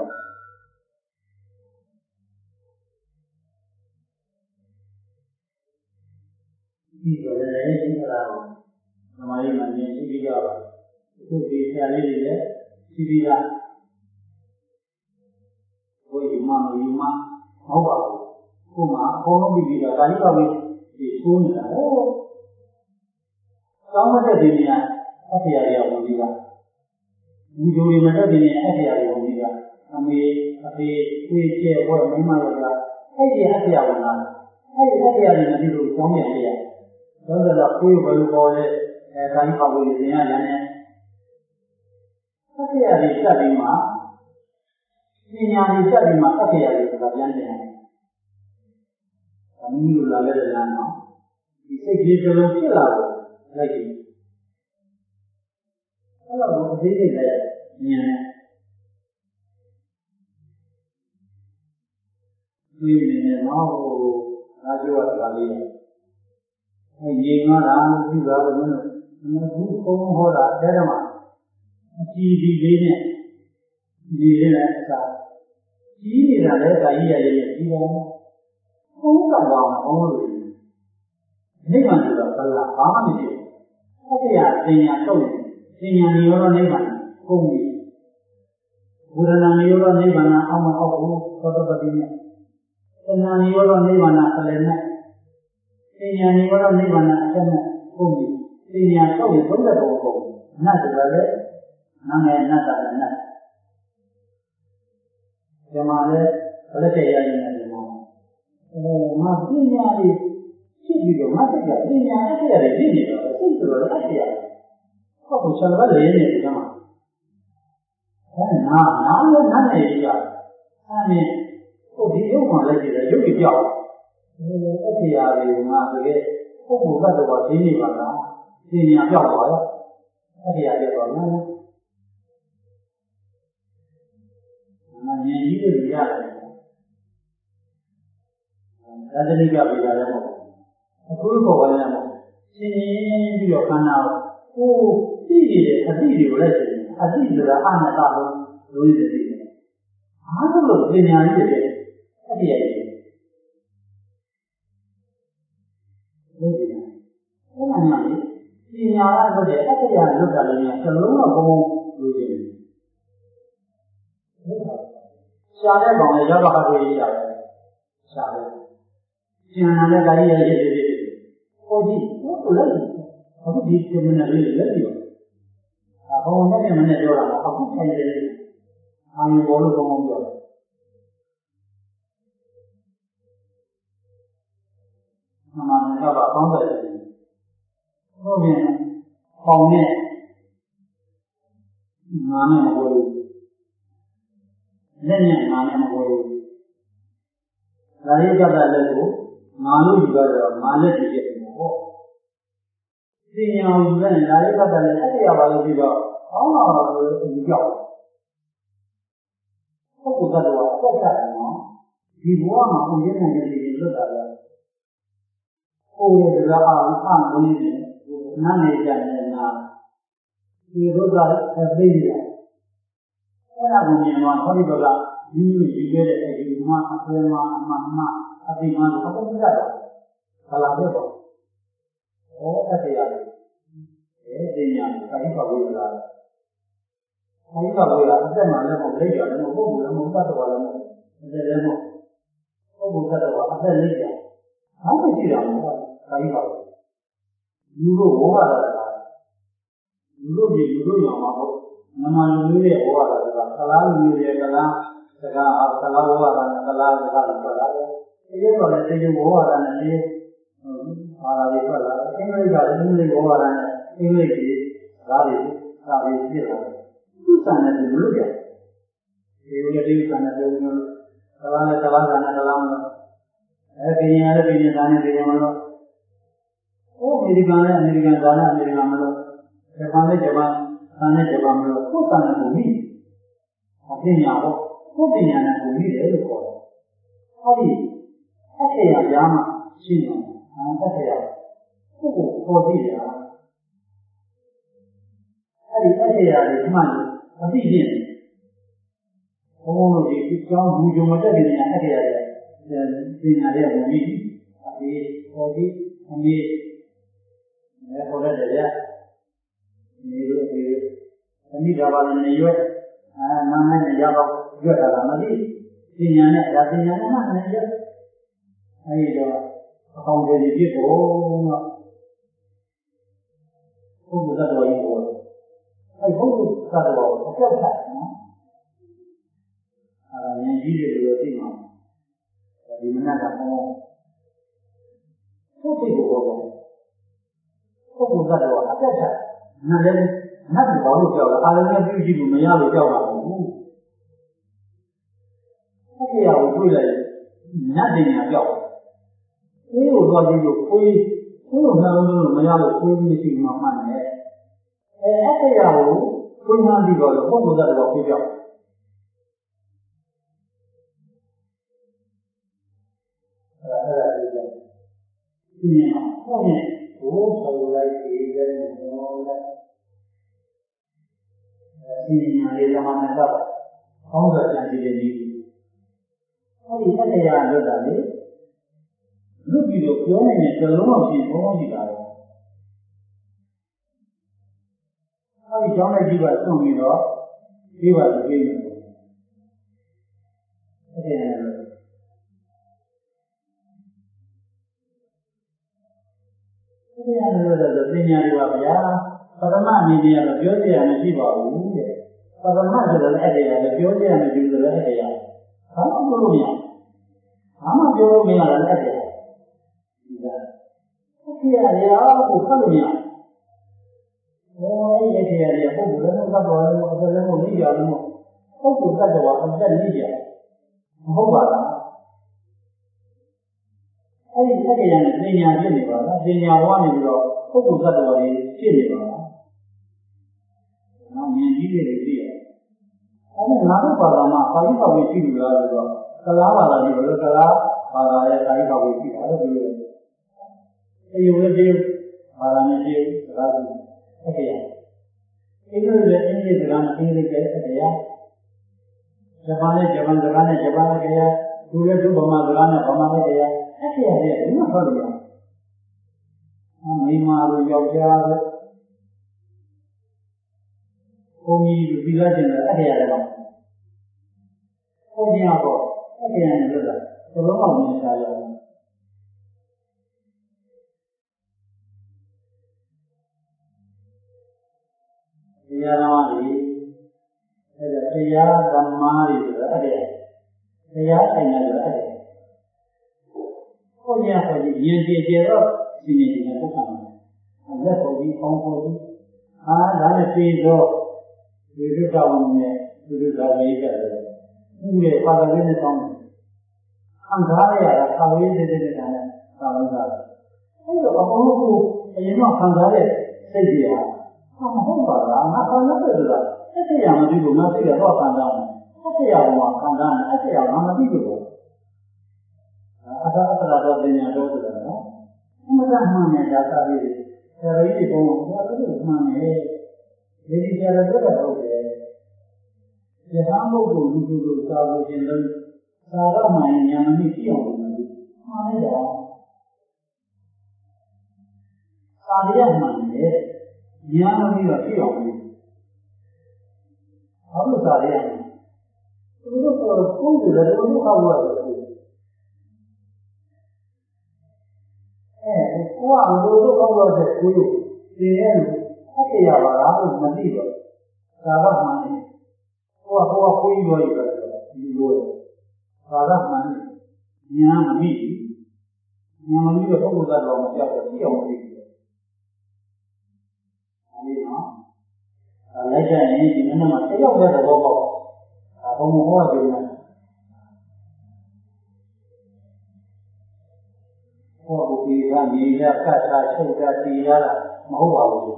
ဒီလိုလည်းဒီကလာတော့ဓမ္မရေးမှာဉာဏ်ရှိပြီးကြပါအခုဒီဆရာလေးတွေလည်းရှိပြီးသားဘုရားမယူမဟုတ်ပါဘူးခုမှအကုန်လုံးပြီးတာဒါကြီးတော့ဒီသိုးနေတာဟောကောင်းတဲ့ဒီနေရာအဖေရရောက်ပြီးတာဒီလိုတွေမတက်တဲ့အဖေရရောက်ပြီးတာအမေအဖေကိုကျဲဘွဲ့မိမတို့ကအဲ့ဒီအဖေရဝင်လာအဲ့ဒီအဖေရနေတယ်လို့ကောင်းပြန်ရတော့တော့ကိုယ်ဘယ်လိုပေါ်လဲဒါကြီးပေါ့လို့နေရရတယ်အဖေရတွေတက်ပြီးမှပညာတွေတက်ပြီးမှအဖေရတွေဆိုတာပြန်တယ်အမိလိုလာတဲ့လမ်းမှာဒီစိတ်ကြီးစလုံးဖြစ်လာတော့လိုက်ကြည့်အဲ့တော့အသေးစိတ်လည်းဉာဏ်ဒီနေမှာဟိုအာကျော်တာလေးအဲ့ရေငါတာပြုတာလည်းမဟုတ်ဘူးဘုံဟောတာအဲ့ဒါမှအကြည့်ဒီလေးနဲ့ဒီလေးနဲ့အစားကြီးနေတာလည်းဒါကြီးရရဲ့ကြီးပါ không cần vào mà không có gì nếu mà được là có cái gì cái là tiền nhà tôi tiền nhà nhiều rồi nếu mà không gì bữa nay nhiều rồi nếu mà ông mà ông có tôi bật đi tiền nhà nhiều rồi nếu mà lên này tiền nhà nhiều rồi nếu mà trên này không gì tiền nhà tôi thì không được không nát rồi đấy nang nghe nát rồi nát cái mà đấy cái cái gì này mà mà tiền nhà đi chỉ biết mà cái tiền nhà cái gì đi đi rồi cái rồi cái gì không có sao vậy đấy nhỉ mà nó này gì à anh ấy có đi đâu mà lại đi đâu đi đâu cái gì à thì mà cái không có cái đồ gì gì mà nó thì nhà giao rồi cái gì à thì rồi nó nhìn như thế gì à cái gì cái bây giờ là cuối cùng là một xin đi vào khán nào ô đi đi rồi đấy đi rồi anh ta đâu đối với gì anh cũng được nhà như thế cái gì cái này nhà thì nhà là có thể cái gì lúc đó là nhà cái lúc mà không đối với gì sao đấy còn là do các cái gì à sao đấy nhà này cái gì có gì có lấy không đi thì mình lấy đi không có cái mình để rồi mà không thấy gì anh bố nó không được mà người ta bảo con vậy không biết không biết mà này mà vui nên nhỉ mà này mà vui lấy cho ta lấy đủ mà lúc gì rồi mà lấy gì vậy thì nhau như thế này lấy cho ta lấy cái gì vào gì đó không nào gì đâu không có cái đó có cái nào thì bố mà cũng như thế này thì rất là ôi là ăn bún năn này cái này là thì rồi là cái gì đó cái nào cũng như mà thôi được là như cái cái mà thì mà không có cái đó là thế đó ô cái gì à cái nhà cái gì bảo vệ là cái bảo vệ là cái mà là một cái gì đó một bộ là một cái đó là một cái là một bộ cái đó là cái gì đó không có gì đâu cái bảo vệလူတို့ဘောကလာတာလူတို့ဒီလူတို့ရောမှာပေါ့မြန်မာလူမျိုးရဲ့ဘောကလာတာကလားလူမျိုးရဲ့ကလားစကားကလားဘောကလာတယ်ကလားစကားကိုပြောတာလေဒီလိုတော့လေဒီဘောကလာတယ်ဒီဘာသာတွေပြောလာတယ်အင်္ဂလိပ်ကလည်းအင်္ဂလိပ်ဘောကလာတယ်အင်္ဂလိပ်ကြီးဒါတွေပြစ်လာတယ်သူစံတယ်ဘယ်လိုလဲဒီလိုဒီစံတယ်ဘယ်လိုကလားနဲ့ကလားကနဲ့ကလားမလို့အဲဒီညာလည်းဒီညာနဲ့ဒီညာမလို့American နဲ့ American ဒါနဲ့ American မလို့ဂျပန်နဲ့ဂျပန်ဆန်နဲ့ဂျပန်မလို့ကိုယ်ဆန်နဲ့ကိုပြီးအပညာပေါ့ကိုယ်ပညာနဲ့ကိုပြီးတယ်လို့ခေါ်တယ်။အဲဒီအထေရရားမှရှင်းတယ်။အထေရကိုယ်ကိုခေါ်ကြည့်ရအဲဒီအထေရတွေမှန်အသိဖြင့်ဘုံတို့ဒီကြောင်းဘူးကြုံမတက်တဲ့နေရာအထေရတွေပညာတွေဝင်ပြီးအဖေခေါ်ပြီးအမေခေါ်ရတယ်နေလို့ဒီအမိဒါပါနဲ့နေရွက်နာမည်နဲ့ရောက်ရွက်တာမသိပညာနဲ့ဒါပညာနဲ့မှနေရွက်အဲဒီတော့အကောင်တွေပြည့်တော့ဘုရားတော်ကြီးပေါ်အဲဘုရားတော်အပြောက်တာနော်ဉာဏ်ကြီးတွေလိုသိမှာဒီမနက်ကဟောဘုရားကိုပေါ်တယ်ပုဂ္ဂိုလ်သတ္တဝါအသက်ချက်နတ်လည်းနတ်ကိုဘာလို့ကြောက်လဲအာရုံနဲ့ပြုကြည့်လို့မရလို့ကြောက်တာမဟုတ်ဘူး။အဲ့ဒီအရာကိုတွေ့လိုက်နတ်တင်ညာကြောက်တယ်။ကိုယ်ကိုသွားကြည့်လို့ကိုယ်နှလုံးသွင်းလို့မရလို့ကိုယ်မရှိမှမှန်တယ်။အဲ့ဒီအရာကိုကိုယ်မှန်ပြီးတော့ပုဂ္ဂိုလ်သတ္တဝါကိုကြောက်အဲ့ဒါဒီကဒီမှာဟုတ်ရဲ့ဘုဆိုလိုက်ဒီကနေ့တော့ဒီညာလေးသမဏကအောင်းစားကြံစီတဲ့နည်းအဲ့ဒီအတရားလွတ်တာလေလူပြီးတော့ပြောနေတဲ့ဇလုံးအောင်ရှိဘုံရှိတာလေအဲဒီကြောင်းလိုက်ကြည့်ပါဆွန့်ပြီးတော့ပြီးပါလို့ပြေးနေတယ်အဲ့ဒါလည်းပညာတွေပါဗျာပရမအနေနဲ့ကတော့ပြောကြရမရှိပါဘူးတဲ့ပရမဆိုတော့အဲ့ဒါလည်းပြောကြရမရှိဘူးဆိုတော့အဲ့ဒါဘာမှပြောလို့မရဘာမှပြောလို့မရတာအဲ့ဒါဒီကအဲ့ဒီရာကိုဖတ်လို့မရအဲ့ဒီတရားတွေပုဂ္ဂိုလ်လည်းသတ်တော်လည်းအတလည်းမဟုတ်နေရဘူးပုဂ္ဂိုလ်သတ်တော်အတက်နေကြမဟုတ်ပါလားအဲ့ဒီတက်ရတဲ့ပညာဖြစ်နေပါလားပညာဝါနေပြီးတော့ပုဂ္ဂိုလ်သတ္တဝါတွေဖြစ်နေပါလား။နောက်မြင်ကြည့်နေတယ်ကြည့်ရ။အဲ့ဒါငါတို့ဘာသာမှာပါဠိတော်ဝင်ရှိလို့လားဆိုတော့ကလားဘာသာကြီးဘယ်လိုကလားဘာသာရဲ့ပါဠိတော်ဝင်ရှိတာလို့ပြောတယ်။အဲဒီဝိသေဘာသာနဲ့ကြည့်စကားဆိုအဲ့ဒါရ။ဒီလိုလည်းအင်္ဂလိပ်စကားနဲ့အင်္ဂလိပ်ပဲအဲ့ဒါရ။ဂျပန်နဲ့ဂျပန်စကားနဲ့ဂျပန်လည်းကြရ။သူလည်းသူဗမာစကားနဲ့ဗမာလည်းကြရ။အဲ့ဒါရတယ်ဘယ်မှာဟုတ်လဲ။မိမာတို့ယောက်ျားတို့ဘုံကြီးတို့ဒီလားကျင်တယ်အဲ့ဒါရတယ်ပါဘုံကြီးကတော့အဲ့ဒါရတယ်လို့လားဘယ်လိုမှမမြင်စားရဘူးတရားတော်ကြီးအဲ့ဒါတရားသမားတွေဆိုတော့အဲ့ဒါတရားဆိုင်တယ်ဆိုတော့အဲ့ဒါဘုံကြီးကယဉ်ကျေးကျေတော့ဒီနေ့ဒီနေ့ပုဂ္ဂိုလ်လက်ပေါ်ကြီးပေါင်းပေါ်ကြီးဒါနဲ့ပြေတော့ဒီလိုတောင်းနေဒီလိုသာရေးကြတယ်ဥရဲ့ပါဒလေးနဲ့တောင်းတယ်ခံစားရတာခါဝေးနေတဲ့တဲ့နဲ့သာလို့သာအဲ့တော့အကုန်လုံးကိုအရင်ကခံစားတဲ့စိတ်ကြီးဟာမဟုတ်ပါလားငါခံရတယ်ဆိုတာအဲ့ဒီရမသိဘူးငါသိရတော့ခံစားတယ်အဲ့ဒီရမှာခံစားတယ်အဲ့ဒီရငါမသိဘူးလို့အသာအသာတော့ပညာတော့ဆိုတာနော်အမှန်တမ်းမှန်နေတာသာပြီးတယ်ဆရာကြီးတွေပုံတော်တော်မှန်တယ်ဒီဆရာတော်ကတော့ဟုတ်တယ်ယဟန်ဘုဒ္ဓလူလူတို့သာလို့ရှင်လို့သာရမှန်ဉာဏ်မသိအောင်လို့မှန်တယ်သာရမှန်တယ်ဉာဏ်မသိတော့သိအောင်လို့ဘာလို့သာရမှန်သူတို့ကကိုယ်ကလည်းသူတို့ဟောရတယ်ကိုကဘုရားတို့ဟောရတဲ့ကိုယ်ဒီရဲ့ဟုတ်ကြရပါလားလို့မသိတော့သာရမှန်တယ်ဟိုကကိုကြီးပြောရတယ်ဒီလိုသာရမှန်တယ်ဉာဏ်မမိဉာဏ်မမိတော့ပုဂ္ဂိုလ်သတ္တဝါမပြောက်တော့သိအောင်သိတယ်အဲဒီနော်လိုက်ကြရင်ဒီနေ့မှာတယောက်တဲ့သဘောပေါက်ဘုံဘောကပြောနေဟောဘုရားကနေရကတ်တာချုပ်တာတည်ရတာမဟုတ်ပါဘူး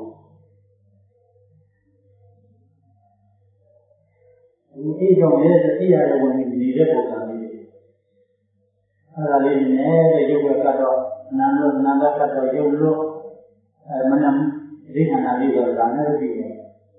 ဒီကြောင့်လည်းသိရတယ်ဝင်နေတဲ့ပုံစံလေးအဲ့ဒါလေးနဲ့ရုပ်ကကတော့နာမ်လို့နာမ်ကတော့ရုပ်လို့မနဒီခန္ဓာလေးတော့ဒါနဲ့ပြီးတယ်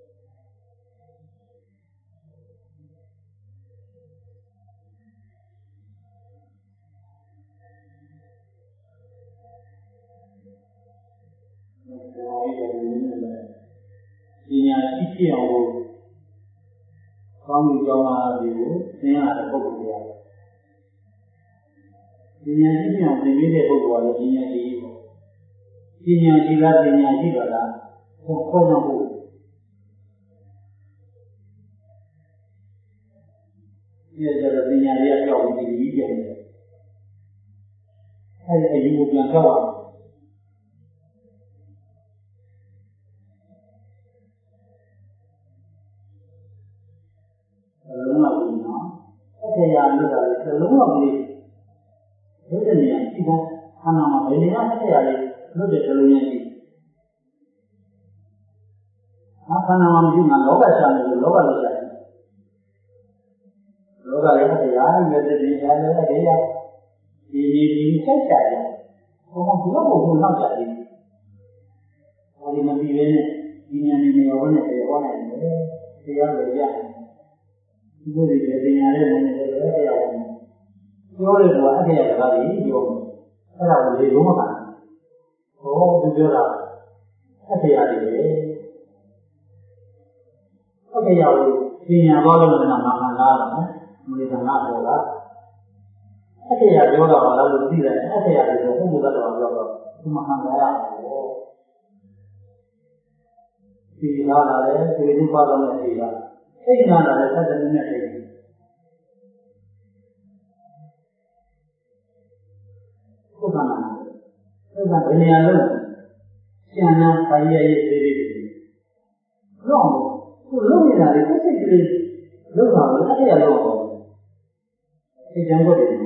ဒီညာရှိဖြစ်အောင်ကိုကောင်းမှုကြောင်းလာပြီးကိုသင်ရတဲ့ပုဂ္ဂိုလ်တရားဒီညာရှိဖြစ်အောင်သင်ပေးတဲ့ပုဂ္ဂိုလ်ကလည်းဒီညာရှိပေါ့ဒီညာရှိလားဒီညာရှိပါလားခေါ်တော့ဘူးဒီကြတဲ့ဒီညာလေးကြောက်ပြီးဒီကြီးပြန်တယ်အဲ့ဒီအယူကိုပြန်ကြောက်အောင်လုံးဝပြီးနော်အဲ့ဒီရာလို့ဆိုတာလုံးဝပြီးဒီတည်းညာဒီကခန္ဓာမှာဘယ်နေရာအဲ့ဒီရာလေးလွတ်တဲ့လုံးညာကြီးခန္ဓာမှာမရှိမှလောကရှာနေလို့လောကလို့ရှာတယ်လောကလည်းအဲ့ဒီရာနဲ့တဲ့ဒီရာလည်းအဲ့ဒီရာဒီဆက်ရှာတယ်ဘုံဘုရားဘုံနောက်ကြတယ်အဲဒီမပြီးလည်းဒီညာနေနေရောနဲ့ပြောနိုင်တယ်တရားလိုရတယ်ဒီလိုတွေပညာနဲ့လည်းပြောရအောင်ပြောရတော့အဲ့ဒီကဘာကြီးပြောအဲ့ဒါကိုလေလုံးမခံဟောသူပြောတာအထေရတယ်လေဟုတ်ကဲ့ရောက်ပညာသွားလို့လည်းနာမလာတာနော်မူလကနာပေါ်တာအထေရပြောတာပါလားလို့သိတယ်အထေရတယ်ဆိုဘုရားတော်ပြောတော့ဒီမှာခံရအောင်ဒီလာတာလေဒီလူပါတော့နဲ့ဒီလာအိမ်လာတာလည်းဆက်တဲ့နဲ့အိမ်ဘုရားနာအဲ့ဒါဘယ်နေရာလို့ကျန်နာခါရရေးသေးသေးတော့ခုလုံးနေတာလေစိတ်ကလေးလုံးတာလို့အဲ့ဒါလုံးတော့ဒီကြံကိုတယ်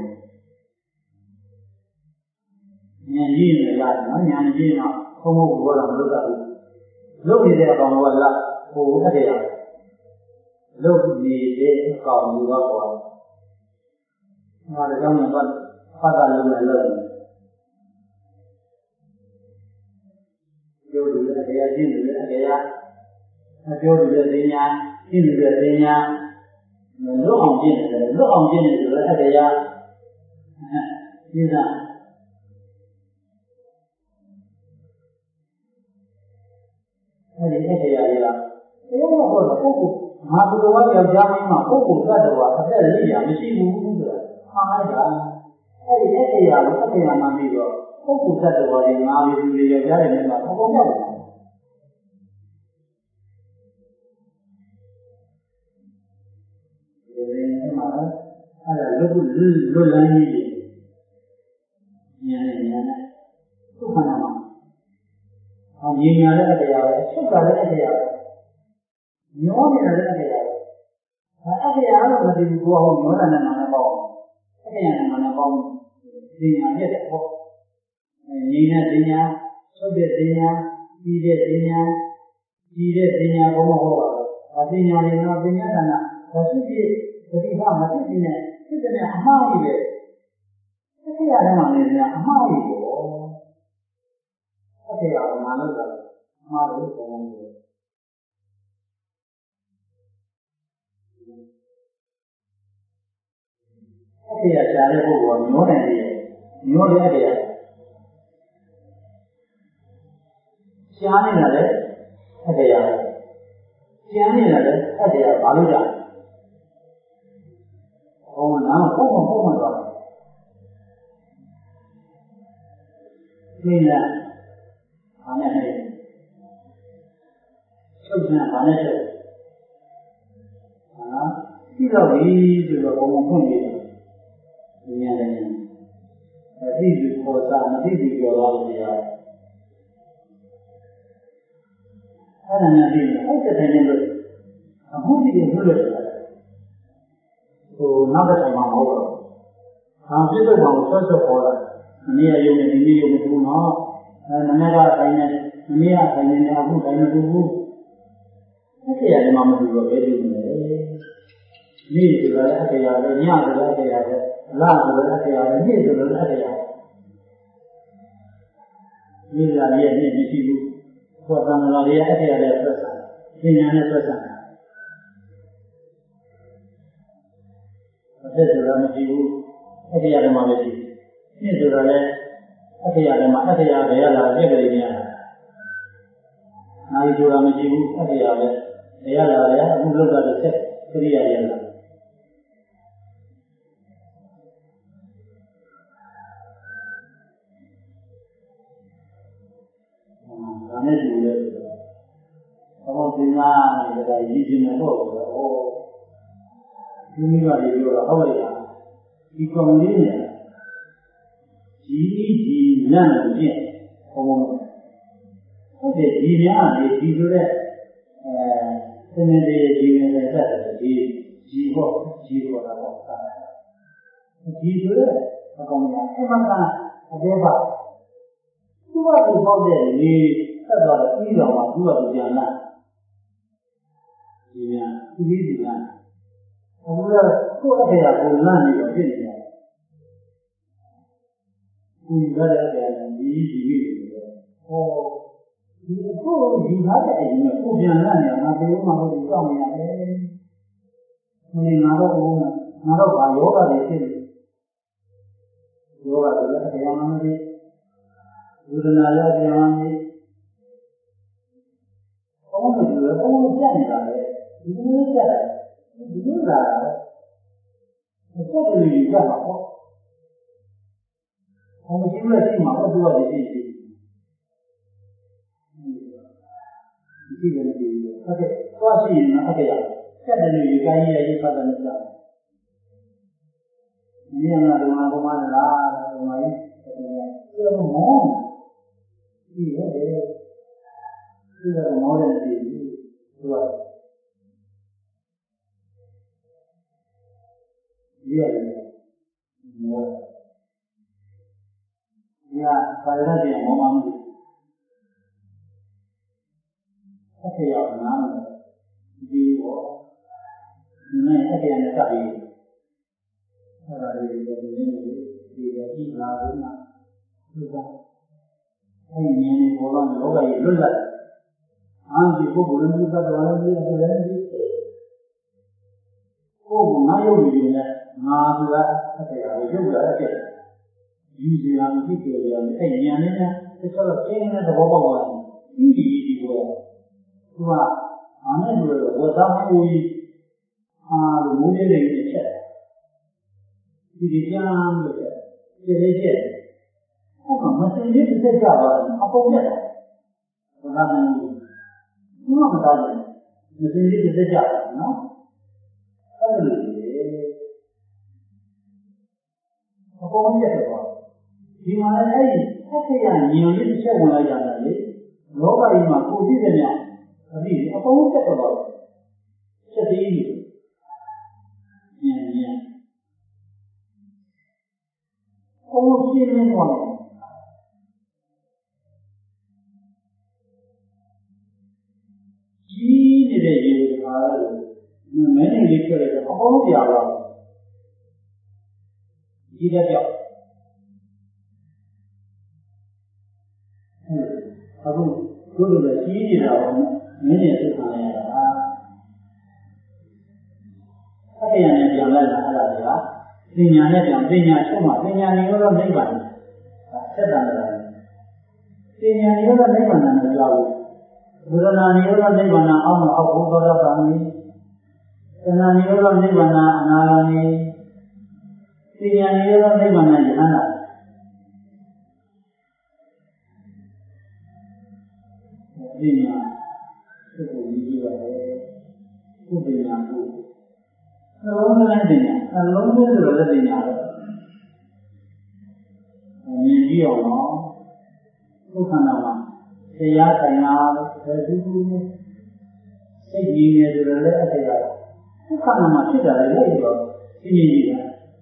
ဉာဏ်ကြီးနေလားနော်ဉာဏ်ကြီးတော့ဘုံဘုံဘောတာမလုပ်တတ်ဘူးလုပ်နေတဲ့အကောင်ကလာဟိုအဲ့ဒါလုပ်နေတဲ့အကောင်ကတော့ဟောဒါကြောင့်တော့ဖတ်တာလုံးနဲ့လုပ်တယ်ပြောလို့လည်းတရားရှင်းလို့လည်းတရားမပြောလို့လည်းတရားရှင်းလို့လည်းတရားလွတ်အောင်ရှင်းတယ်လွတ်အောင်ရှင်းတယ်ဆိုတော့အဲ့တရားရှင်းတာအဲ့ဒီအဲ့တရားတွေကတရားမဟုတ်တော့ပုဂ္ဂိုလ်ငါဘုရားယောက်ျားမင်းမှာပုဂ္ဂိုလ်သတ္တဝါအသက်လေးရာမရှိဘူးဆိုတာမှားလိုက်တာအဲ့ဒီအဲ့တရားကိုအတရားမှပြီးတော့ပုဂ္ဂိုလ်သတ္တဝါတွေငါမျိုးတွေယောက်ျားတွေနဲ့မှာပုံပေါ်တယ်မှာအဲ့ဒါလွတ်လန်းကြီးဉာဏ်နဲ့သုခနာမှာဉာဏ်ရတဲ့အတရားပဲသုခလည်းအတရားပဲညောနေတဲ့အတရားပဲအတရားလို့မသိဘူးကိုယ်ဟောညောတာနဲ့မှလည်းပေါ့အတရားနဲ့မှလည်းပေါ့ဒီညာပြတဲ့ပေါ့ညီနဲ့ပညာသုတဲ့ပညာကြီးတဲ့ပညာကြီးတဲ့ပညာဘုံဟောတာအပညာရည်နော်ပညာဌာနဒါရှိပြီးဒီကမသိသေးနဲ့စိတ်နဲ့အမှားကြီးပဲအခေရတဲ့မှာနေတယ်အမှားကြီးပေါ့အခေရကငါလို့တာအမှားလို့ပုံပုံတယ်အခေရရှားတဲ့ပုဂ္ဂိုလ်ကညှောနိုင်တယ်ညှောတဲ့အခေရရှားနေတာလေအခေရကျန်နေတာလေအခေရဘာလို့ကြဟောနာပုံမှန်တော့ဒီလားဘာနဲ့လဲချုပ်နေတာဘာနဲ့လဲဟာပြီးတော့ပြီဆိုတော့ပုံမှန်ဖွင့်နေတာဒီညာလည်းအသိဒီပေါ်စားမသိဒီပြောသွားလို့တရားအဲ့ဒါနဲ့ပြီးအဲ့တဲ့တိုင်းနဲ့လို့အခုဒီလိုလွတ်လွတ်ဟိုနောက်တစ်ချိန်မှမဟုတ်တော့။ပြည့်စုံအောင်ဆွတ်ဆွတ်ပေါ်လာ။မနေ့ကရုံနဲ့ဒီနေ့ရုံမတူတော့။မနေ့ကတိုင်းနဲ့မနေ့ကတိုင်းနဲ့အခုတိုင်းမတူဘူး။အဲ့ဒီအရင်မှမတူတော့ဘယ်လိုလဲ။နေ့ဆိုလည်းအတရားပဲညဆိုလည်းအတရားပဲလဆိုလည်းအတရားပဲနေ့ဆိုလည်းအတရားပဲ။နေ့ကလည်းနေ့မရှိဘူး။ဘောတန်လာရဲ့အတရားလည်းဆက်စား။ဉာဏ်နဲ့ဆက်စား။အဲ့ဒါလည်းမရှိဘူးအခေရတယ်မှာမရှိဘူးနှစ်ဆိုတာလည်းအခေရတယ်မှာအခေရဘယ်ရလာပြည့်ကြနေရတာနိုင်ဆိုတာမရှိဘူးအခေရပဲဘယ်ရလာလဲအခုလောက်ကတစ်ချက်ပြည့်ရရလာဒါနဲ့တူလေဘောပညာနေတာရည်ကျင်နေတော့ဟောဒီမိဘတွေပြောတော့ဟုတ်လိုက်တာဒီကောင်လေးနဲ့ကြီးလန့်လို့ပြည့်ဘုံဟုတ်တယ်ဒီများနေဒီဆိုတဲ့သင်္ကေတကြီးငယ်တဲ့တက်တယ်ကြီးဟောတာပေါ့ဒီဆိုတဲ့အကောင်များအမှန်ကအသေးပါသူကဒီပေါ့တဲ့လေဆက်သွားတော့ပြီးတော့မှသူကပြန်လာဒီများဒီလန့်အခုတော့ကိုယ့်အဖေကကိုလန့်နေတော့ဖြစ်နေတယ်။ကိုယ်ရတဲ့အဖေကဒီလိုဟောဒီကိုယူထားတဲ့အရင်ကကိုပြန်လန့်နေတာငါပြေမှလို့ဒီတောင်းနေရတယ်။မင်းငါတော့ဘာယောဂတွေဖြစ်နေ yoga adalah kayamani, budaya kayamani. Kamu juga kamu jangan ada, ini ada, ini ada. Macam tu juga apa? Kamu juga sih mana dua di sini. Ini kan dia. Okey, kau sih mana ada ya? Jadi juga ini pada macam. Ini yang ada mana lah, rumah ini. Dia mau. Iya deh. Dia mau dan dia dua. Dia mau. Ya, saya dia mau mana? Okey, ya nama. Dia ini okey yang tadi. Ada dia lalu juga. Ini ni bolan loga itu lah. Anji ko bolan juga dalam dia ada ni. Ko ngayo ni ngadu lah. Okey, juga okey. Ini yang kita yang ini ni sesuatu yang ada bawa. Ini juga. Cuma ane juga wajah koi mudi lagi cek. Jadi jangan cek. Jadi cek. Macam ni kita jawab apa pun ada. Orang ni, semua macam ni. Macam ni kita jawab, no? Ada ni, apa pun ada. Di mana ni? Apa yang ni kita mulai jalan ni? Loga ini aku di sana. Tapi apa pun ada. Sedih. Ni. Kau sih ni mana? Ini dia yang ada. Mana yang kita apa pun dia. Jika dia aku dulu dah sini dah mana tu mana ya. Apa yang dia ada dia. Dunia cuma dunia ni orang ni mana. Sedang ada. Dunia ni orang ni mana jauh. Dunia ni orang ni mana aku berada kami. Dunia ni orang ni mana anak ni. Dunia ni orang ni mana anak. Dunia itu jiwa. Itu dunia tu. Kalau itu adalah dunia. Ini dia orang. Bukan apa. Saya tanya, saya dulu. Saya ini adalah saya. Bukan nama kita adalah itu. Ini dia.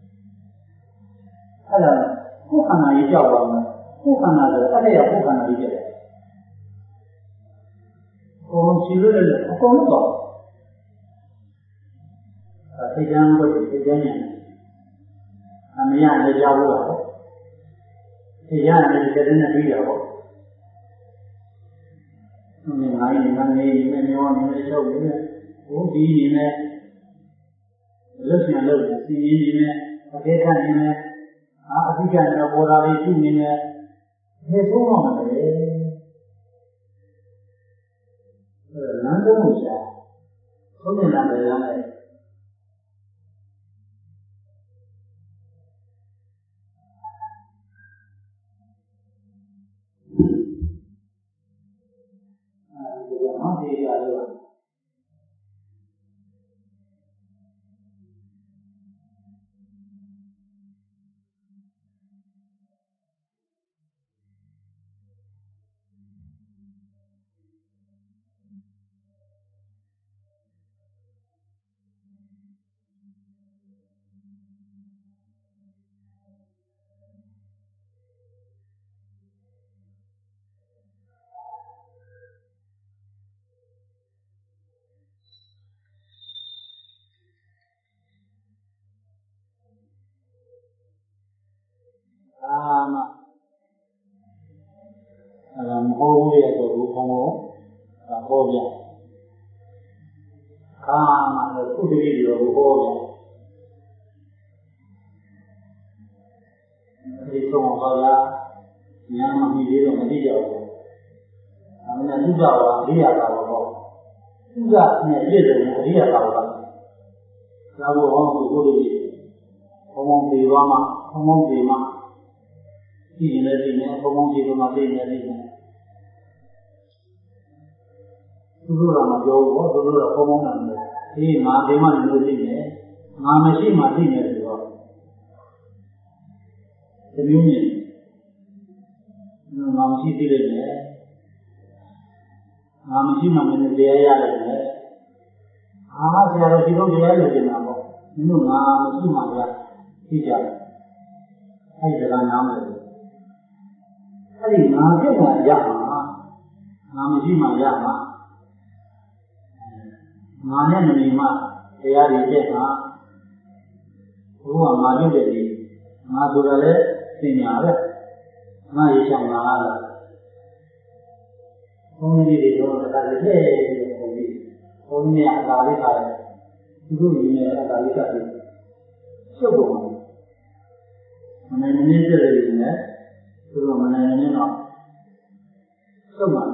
Ada. Bukan nama jawab. Bukan ada. Ada ya bukan nama dia. Orang siapa adalah? Apa orang tu? Sejauh berjaya, kami yang ada jauh, sejauh ada jalan nabi jauh. Ini orang ni jauh ni, oh di ni, lusnya, sini ni, pakai ni, apa sih kan orang itu ni, ni semua mana ni? Nanti muda, semua nanti nanti. Dia ada. Hô về của không hố là hô về mà được cứ đi được hô về thì Mabala, Yama Midi, Madia. I mean, a Suga, Ria, Suga, Ria, Rabu Home to go to Home the Rama, Home the Ma, in the dinner, Home the Madina dinner. Surama Joe, what to do a Home and he, Madima in the dinner, Mamashi Madina. The union, Mamsi did it. Mamsi Mamma, the Ayala. Ah, they are a hero, the Ayala. No, Mamsi Maya, teacher. I said, I'm not. I did not get a Yama, Mamsi Mayama. Mananima, they are in Jema. Who are Maduri? Madurale. Signore, ma io sono male. Come dire, non da lei, ogni altro fare. Lui mi ha dato capire. Solo. Non è niente da dire, solo non è niente no. Insomma.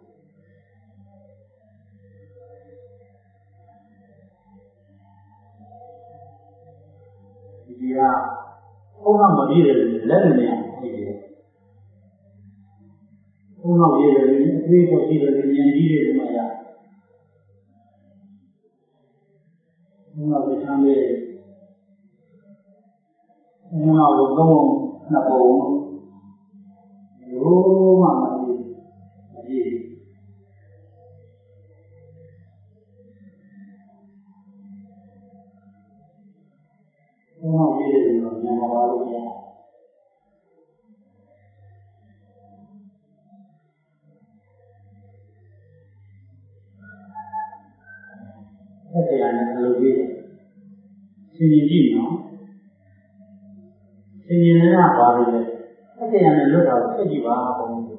Dirà una morire l'ernia, una vita di qui possibile di niente come ya, una vicenda, una volta una poema, mamma mia, una vita di non mia. Perché hanno visto? Se ne dicono? Se ne ha parlato? Perché hanno lottato? Se ci va comunque.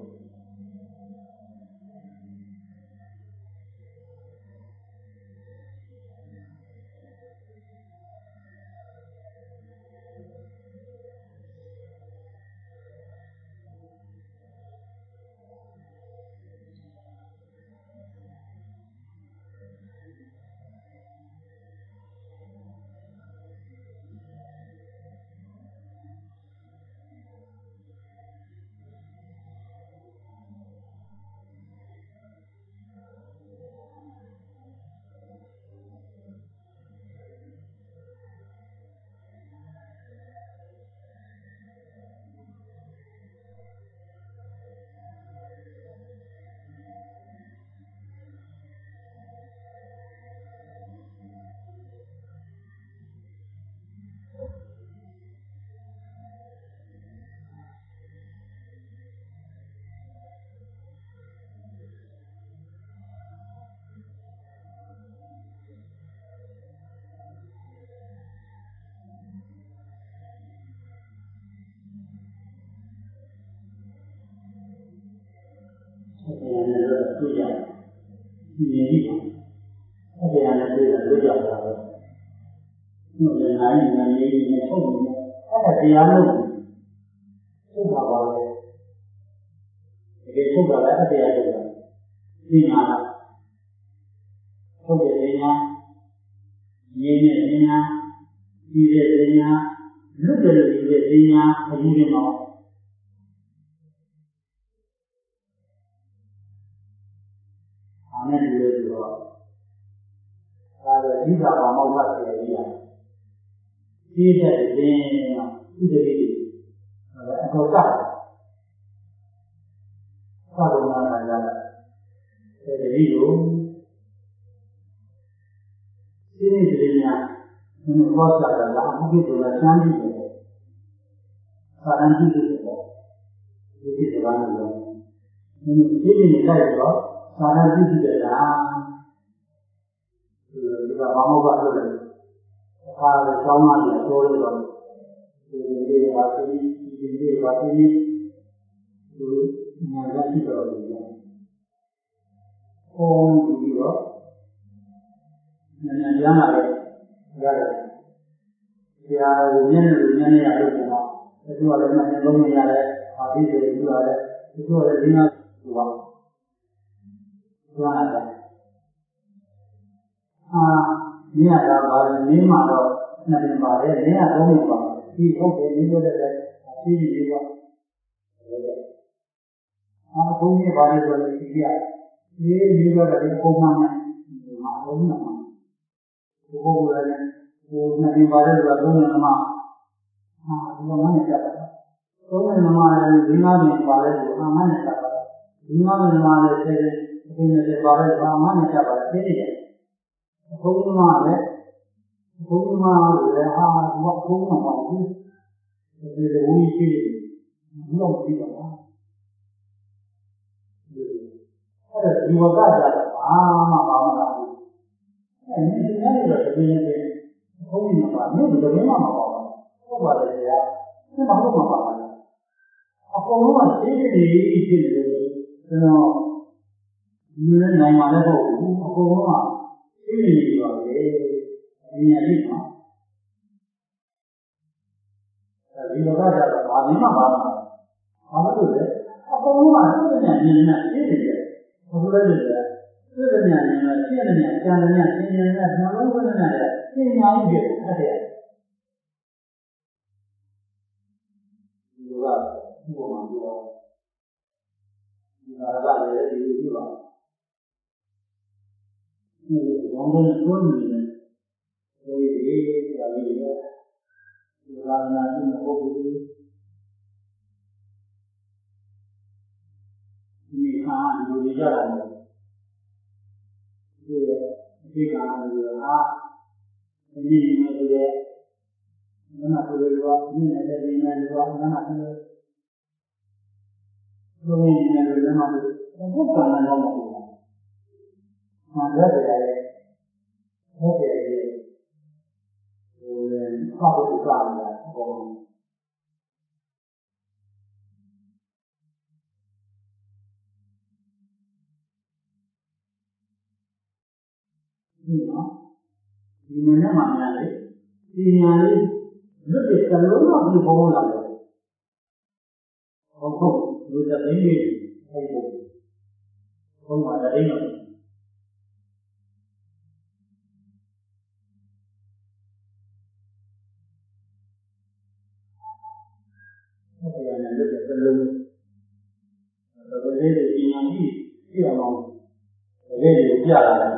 ဒီလိုလည်းမတင်လို့မရတယ်အာဒီတွေယူရတယ်ဒီလိုလည်းဒီနာယူပါသွားတယ်မြင်ရတာပါလေနင်းမှာတော့နှစ်ပြင်ပါတယ်နင်းကသုံးပြင်ပါဒီဟုတ်တယ်ဒီလိုတဲ့အရှိကြီးပါဘုန်းကြီးပါလေဆိုရင်ဒီကဒီလိုလည်းပုံမှန်နဲ့မှာလုံးဝမှာဘုရားကလည်းဟိုနှစ်ပြင်ပါတယ်ဆိုတာသုံးပြင်မှာဒီလိုမှန်းနေကြတာသုံးပြင်မှာလည်းဒီငါးပြင်ပါတယ်ဆိုတာမှန်းနေကြတာဒီငါးပြင်မှာလည်းဆယ်အင်းနဲ့ပါတယ်ဆိုတာမှန်းနေကြတာသိတယ်ဘုန်းကြီးကလည်းဘုန်းကြီးကလည်းဟာဘုန်းကြီးကလည်းဒီလိုဝီးရှိတယ်ဘုရားကြည့်ပါလားအဲ့ဒီဝကတာဘာမှမလာဘူးအဲ့ဒီနည်းတော့ဒီနေ့ဘုန်းကြီးကလည်းဘယ်လိုမှမပါဘူးဟုတ်ပါတယ်ဗျာဒီမှာဟုတ်မှာပါလားအကုန်လုံးကသိတယ်ဖြစ်နေတယ်ကျွန်တော်ဒီနေ့နိုင်မှာလည်းဟုတ်ဘူးအကုန်လုံးကသိနေပါလေဒီနေ့လေးမှာဒီလိုကကြတော့ဘာမှမပါဘူးဘာလို့လဲအကုန်လုံးကသိတဲ့ဉာဏ်နဲ့သိနေတယ်ဘယ်လိုလဲသိတဲ့ဉာဏ်နဲ့သိတဲ့ဉာဏ်ကျန်တဲ့ဉာဏ်သင်ဉာဏ်နဲ့နှလုံးသွင်းတဲ့ဉာဏ်နဲ့သင်ညာကြီးဖြစ်တယ်အဲ့ဒါဒီလိုကဥပမာပြောဒီဟာကလည်းဒီလိုပြပါဒီဘောင်းနဲ့တွန်းနေတယ်ဒီကြာကြီးရဲ့ဒီလာနာရှိမဟုတ်ဘူးဒီဟာဒီလိုကြတာလေဒီကဟာဒီနေ့ဒီနေ့နမကိုယ်ရောဒီနေ့တည်းနဲ့ရောနမကိုယ်ဘုရားနဲ့လည်းနမကိုဘုရားနဲ့တော့မဟုတ်ဘူး။မှန်တယ်လေ။ဟုတ်တယ်လေ။ဟိုဆောက်ဖို့ကောင်းတယ်ဟောဒီနော်ဒီမနေ့မှများလေဒီညာလေးလွတ်တဲ့ကလုံးတော့ဒီဘုံလာတယ်ဟုတ်လူတသိန်းလေးဟုတ်ဘုံမှာတသိန်းတော့ဟုတ်တယ်နဲ့လွတ်တဲ့ကလုံးတော်လေးဒီညာကြီးပြရအောင်တကယ်ကိုပြလာတယ်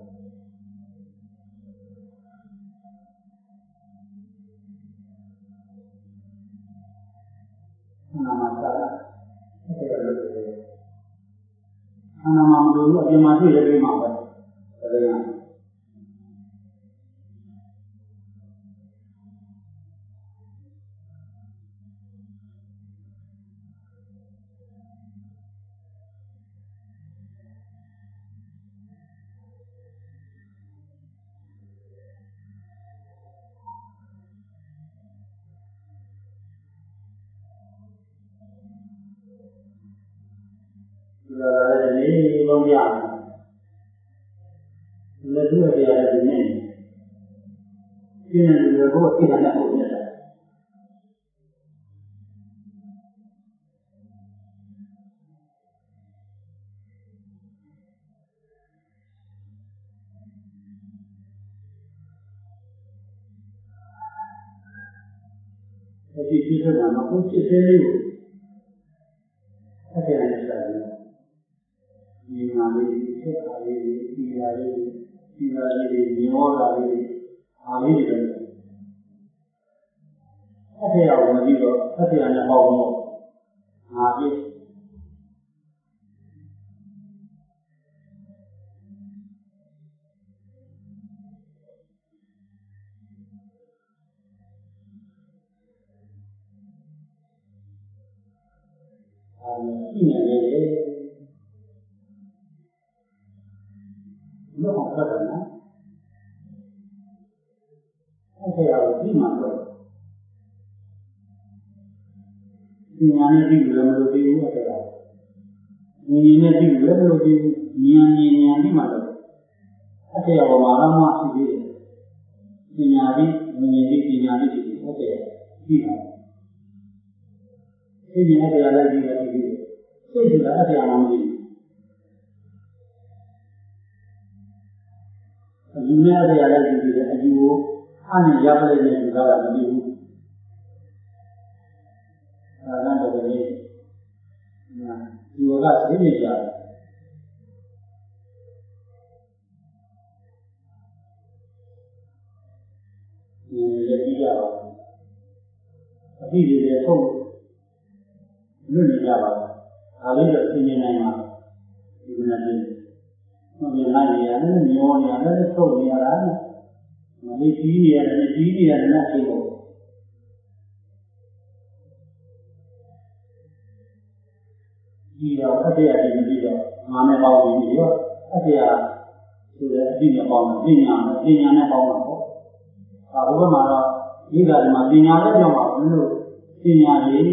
နာမတာအဲ့ဒါလို့အနာမမလို့အပြင်မှာတွေ့ရပြီးမှာပဲဒါလည်းဒါလည်းဒီလိုပြတယ်လည်းသူ့ရဲ့ဒီနေ့ဒီနေ့ဒီလိုကိုသိနေတာကိုပြတယ်ဒီပြဿနာမှာကိုဖြစ်သေးလေးကိုအဲ့ဒါနဲ့ဆက်ပြီးဒီမှာလေးဖြစ်တာလေးဒီရာလေးဒီရာလေးညောတာလေးအားလေးတွေအဲ့ဒါရောက်နေပြီးတော့အဲ့ဒါနဲ့ပေါ့ဘူးငါပြည့်ရှိနေတယ်လို့ဟောတာနော်အဲ့ဒါကိုဒီမှာတော့ဒီညာနဲ့ဒီလိုမလုပ်သေးဘူးအဲ့ဒါညီညီနဲ့ဒီလိုမလုပ်သေးဘူးညာညီညာဒီမှာတော့အဲ့ဒါကဘာမှမရှိသေးတယ်ပညာပြီးညီညီဒီပညာပြီးဒီဟုတ်တယ်ဒီပါစိတ်နဲ့တရားလိုက်ပြီးတော့ဒီစိတ်ဆိုတာအတရားမှမသိဘူးအယူနဲ့တရားလိုက်ပြီးတဲ့အယူကိုအားနဲ့ရပလိုက်တဲ့လူကမသိဘူးအဲဒါတော့လေဒီဝကသိနေကြတယ်လက်ပြီးရပါအပြီးတွေထုတ်လွတ်နေကြပါဒါလေးတော့သိနေနိုင်မှာဒီနေ့နေ့မမြင်နိုင်ရတယ်မျောနေရတယ်ထုတ်နေရတာမလေးကြီးနေရတယ်ကြီးနေရတယ်နဲ့သိဖို့ဒီတော့အတရားဒီပြီးတော့ငါနဲ့ပေါင်းပြီးတော့အတရားဆိုတဲ့အပြီးနဲ့ပေါင်းတယ်ပညာနဲ့ပေါင်းတာပေါ့ဘုရားမှာတော့ဒီကဒီမှာပညာလည်းကြောင့်ပါဘုလို့ပညာလေး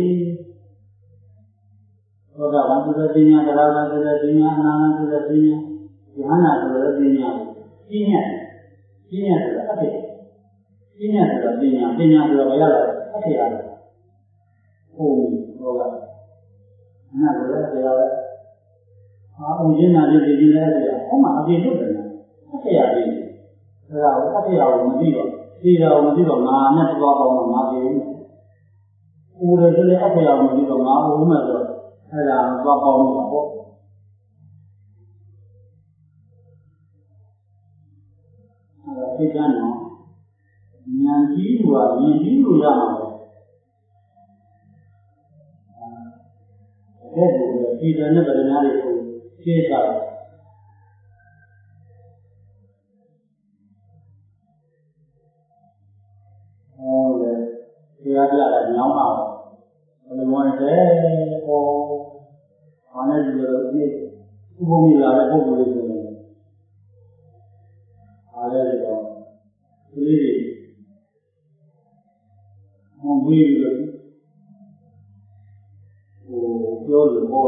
သောတာပန်ဆိုတဲ့ပညာတရားကဆိုတဲ့ပညာအနာဆိုတဲ့ပညာဉာဏ်နာဆိုတဲ့ပညာကြီးညက်ဆိုတဲ့အဖြစ်ကြီးညက်ဆိုတဲ့ပညာဆိုတော့ဘယ်ရလဲအဖြစ်ရတယ်ဟုတ်ဘောကအနာဆိုတဲ့တရားပဲအုံကျင်းနာလေးဒီလည်းတရားဟောမှာအပြည့်လို့တယ်အဖြစ်ရတယ်အဲဒါကိုအဖြစ်ရအောင်မသိတော့သိတော့မသိတော့ငါနဲ့သွားပေါင်းတော့ငါပြေဦးဦးတယ်ဆိုတဲ့အဖြစ်ရအောင်မသိတော့ငါဦးမယ်ဆိုအဲ့ဒါသွားပေါင်းနေတာပေါ့အဲ့ဒါသိကြနော်ဉာဏ်ကြီးကမြင်ပြီးလို့ရမှာပဲအဲ့ဒါကိုဒီကနေ့ဗဒနာတွေကိုရှင်းတာဟုတ်တယ်တရားပြတာညောင်းတာဘယ်လိုမှလဲဟောဘာနဲ့ဒီလိုနေ့ဥပုံကြီးလာတဲ့ပုံစံလေးဆိုရင်အားလည်းတော့ဒီလေးဟောပြီးပြီးတော့ပြောလို့ဟော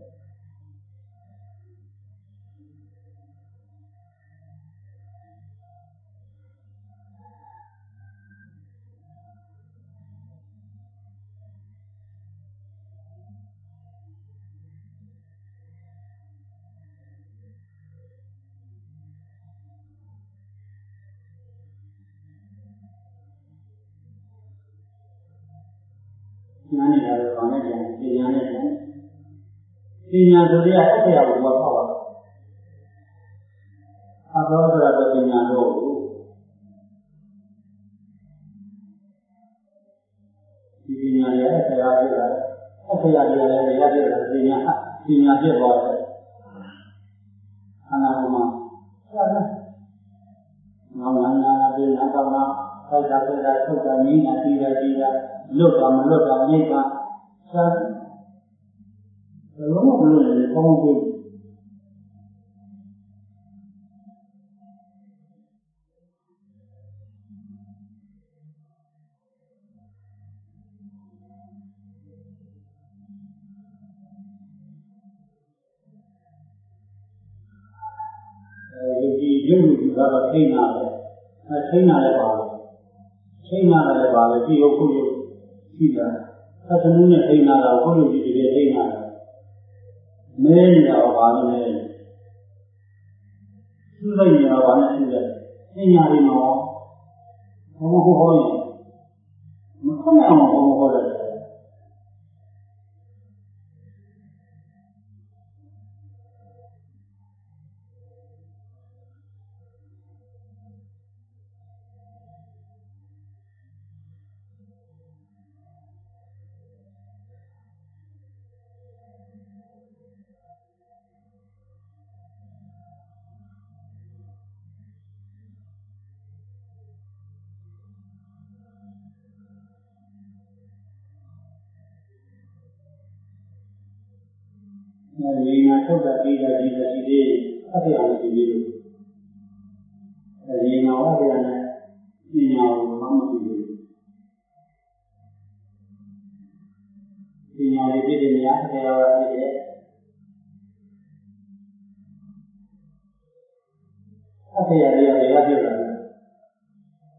ညာနေတယ်ဘာနဲ့ပြန်ပညာနဲ့ပြန်ပညာဆိုတဲ့အထက်ရောက်တော့ဟောပါအဘောဓရပညာတော့ဒီပညာရဲ့အထက်ရောက်ပြတာအထက်ရောက်ရတယ်ရပြတယ်ပညာပြတ်သွားတယ်အနာဂတ်မှာဆက်တယ်ငါမနာတဲ့နာတော့မှာထိုက်တာပြတာထုတ်တာနည်းနာပြီးတာလွတ်တာမလွတ်တာအိတ်ကဆက်ဘယ်လိုမှမလုပ်ရင်ကောင်းဘူးဒီရုပ်လူကတော့ထိန်းတာပဲထိန်းတာလည်းပါပဲထိန်းတာလည်းပါပဲဒီရုပ်ခုရုပ်ရှိတာသတ္တနုနဲ့ထိန်းတာတော့ခုရုပ်ဒီတည်းထိန်းတာမဲနေတာပါလို့လဲသူ့လိုက်နေတာပါနဲ့သူ့တဲ့ပညာရင်းတော့ဘုံဟောရင်မခနဲ့အောင်ဘုံဟောတယ်ဒီနာထုတ်တာပြီးတာဒီလေးအဖေအားဒီလေးလို့ဒီနာဝရနဲ့ပညာကိုမှမသိဘူးပညာလေးပြည့်တဲ့နေရာအဖေအားပြည့်တဲ့အဖေအားလေးကပြည့်တာ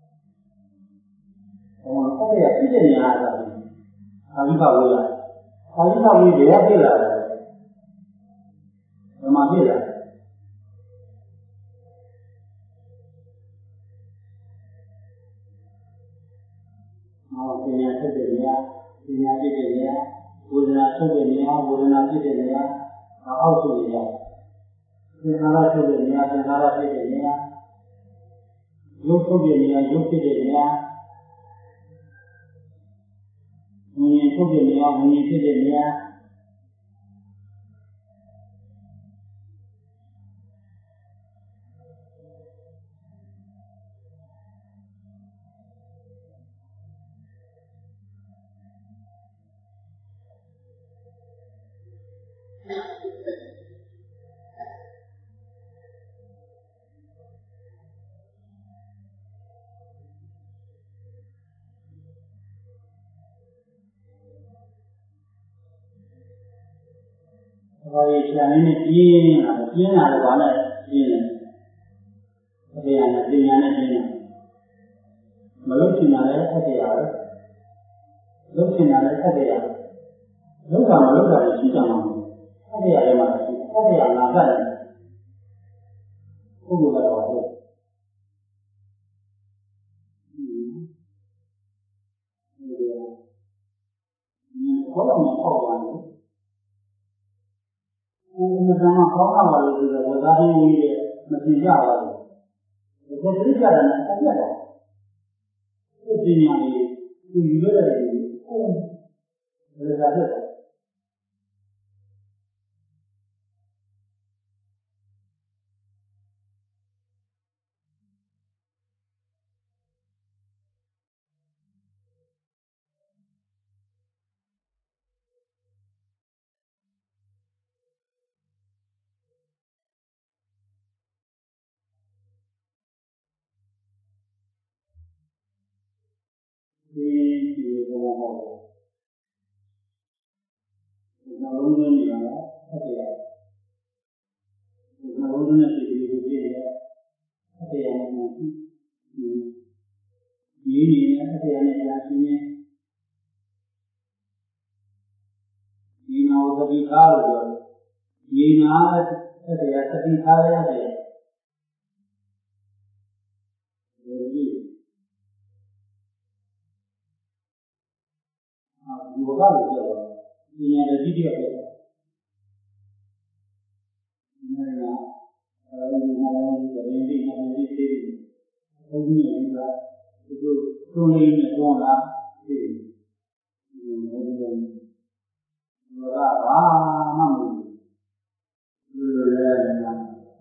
ဟောအဖေအားပြည့်တဲ့နေရာဆိုတာအဘိဓမ္မာဝေလာဘာကြီးတော့ဒီရပြလာတယ်ဘယ်မှာပြလာပညာဖြစ်တဲ့နေရာပညာဖြစ်တဲ့နေရာဝေဒနာထုတ်တဲ့နေရာဝေဒနာဖြစ်တဲ့နေရာအောက်ဆုံးနေရာသင်္ခါရထုတ်တဲ့နေရာသင်္ခါရဖြစ်တဲ့နေရာရုပ်ထုတ်တဲ့နေရာရုပ်ဖြစ်တဲ့နေရာဝိညာဉ်ထုတ်တဲ့နေရာဝိညာဉ်ဖြစ်တဲ့နေရာဘာကြီးပြန်နေပြင်းလာတော့ဘာနဲ့ပြင်းလဲတရားနဲ့ပြင်းနဲ့ပြင်းမလို့ချင်တာလည်းအတရားပဲလုပ်ချင်တာလည်းအတရားလုပ်တာမလုပ်တာလည်းရှိကြမှာအတရားလည်းမှာရှိအတရားငါကလည်းပုဂ္ဂိုလ်ကတော့ဟုတ်ဘောလုံးနဲ့ပေါက်သွားတယ်ကိုယ်အမှန်ကောင်းတာပါလို့ဆိုတော့ဝဇာတိဝိရဲ့မသိကြပါဘူးဒီသတိကြတယ်နဲ့အပြတ်တော့ဒီပညာလေးကိုယူရတဲ့ကိုယ်ဒါကြတယ်ဒီဘောဟောနှလုံးသွင်းနေရတာအတရားနှလုံးသွင်းတဲ့ဒီလိုဖြစ်ရအတရားနဲ့ရှိဒီနေအတရားနဲ့ကြာရှင်းနေဒီနောသတိထားလို့ဒီနာအတရားသတိထားရတယ်ဒီဘောကလို့ပြောတော့ဒီနေရာတိတိကျကျနေရာအဲဒီမှာလည်းဒီနေ့ဒီသိတယ်ဘုန်းကြီးတွေကဒီလိုသွန်လေးနဲ့တွန်းလာသိတယ်ဒီလိုဘာမှမဟုတ်ဘူးလိုလည်းမ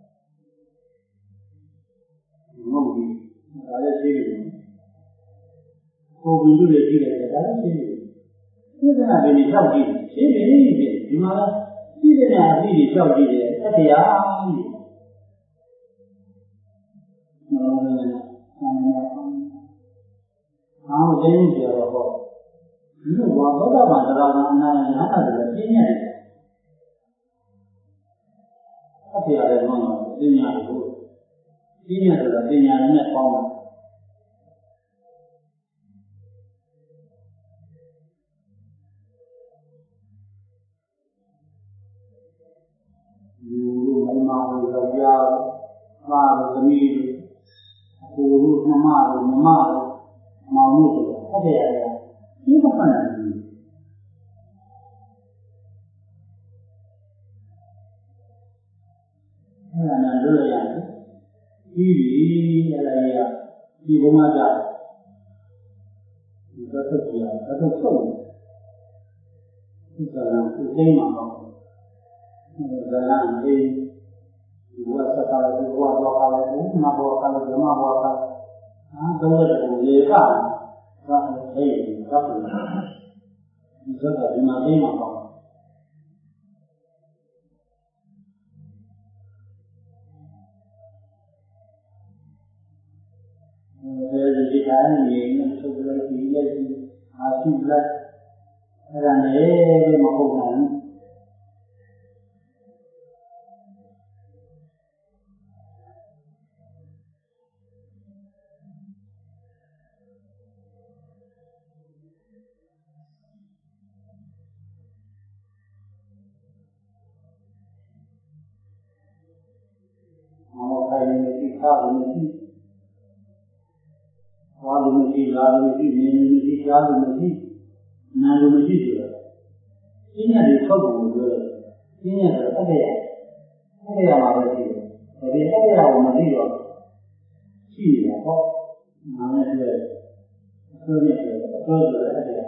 ဟုတ်ဘူးဒါလည်းသိတယ်ကိုယ်ဘီလူတွေကြည့်တယ်ဒါလည်းသိတယ်သိတဲ့နာတွေကြောက်ကြည့်သိတယ်ဒီမှာသိတဲ့နာအသိတွေကြောက်ကြည့်တယ်အတရားကြီးအော်တင်းကြတော့ဒီလိုဝါသောတာပန်တရားကအနာရဟတာတွေပြင်းရတယ်အဖေရတယ်မှန်ပါပညာကိုပြင်းရတယ်ဆိုတာပညာနဲ့ပေါင်းတာဒီလိုမိမာလို့ကြောက်ကြပါလို့သမီးကိုလို့နှမလို့မမလို့မောင်လို့အဖေရတယ်ဒီမမှန်ဘူးအဲ့ဒါနဲ့လွတ်ရတယ်ပြီးပြီအဲ့ဒါကြီးကဒီဘုံမှာကြာဒီတော့ထုတ်ပြရတော့ထုတ်ဒီကံကိုသိမှာတော့ဒါလည်းဒီဘဝစတားဒီဘဝတော့ပါလေဒီမှာဘောကလည်းဓမ္မဘောကတော့တဲ့ကိုလေကဒါအဲ့ဒီတော့ဒီစကားဒီမှာသိမှာတော့ဒီတိုင်းနေနေထုတ်လို့ဒီလက်ရှိအာရှိလက်အဲ့ဒါနဲ့မဟုတ်ဘူးထားလို့မရှိဘာလို့မရှိလားလို့မရှိနေမရှိကြားလို့မရှိနားလို့မရှိဆိုတော့ရှင်းရတယ်ထွက်ဖို့ပြောတယ်ရှင်းရတယ်အကြရမှာပဲရှိတယ်ဒီအကြရကိုမသိတော့ရှိနေတာဟောနာနဲ့တွေ့အစိုးရဆိုအစိုးရအကြရ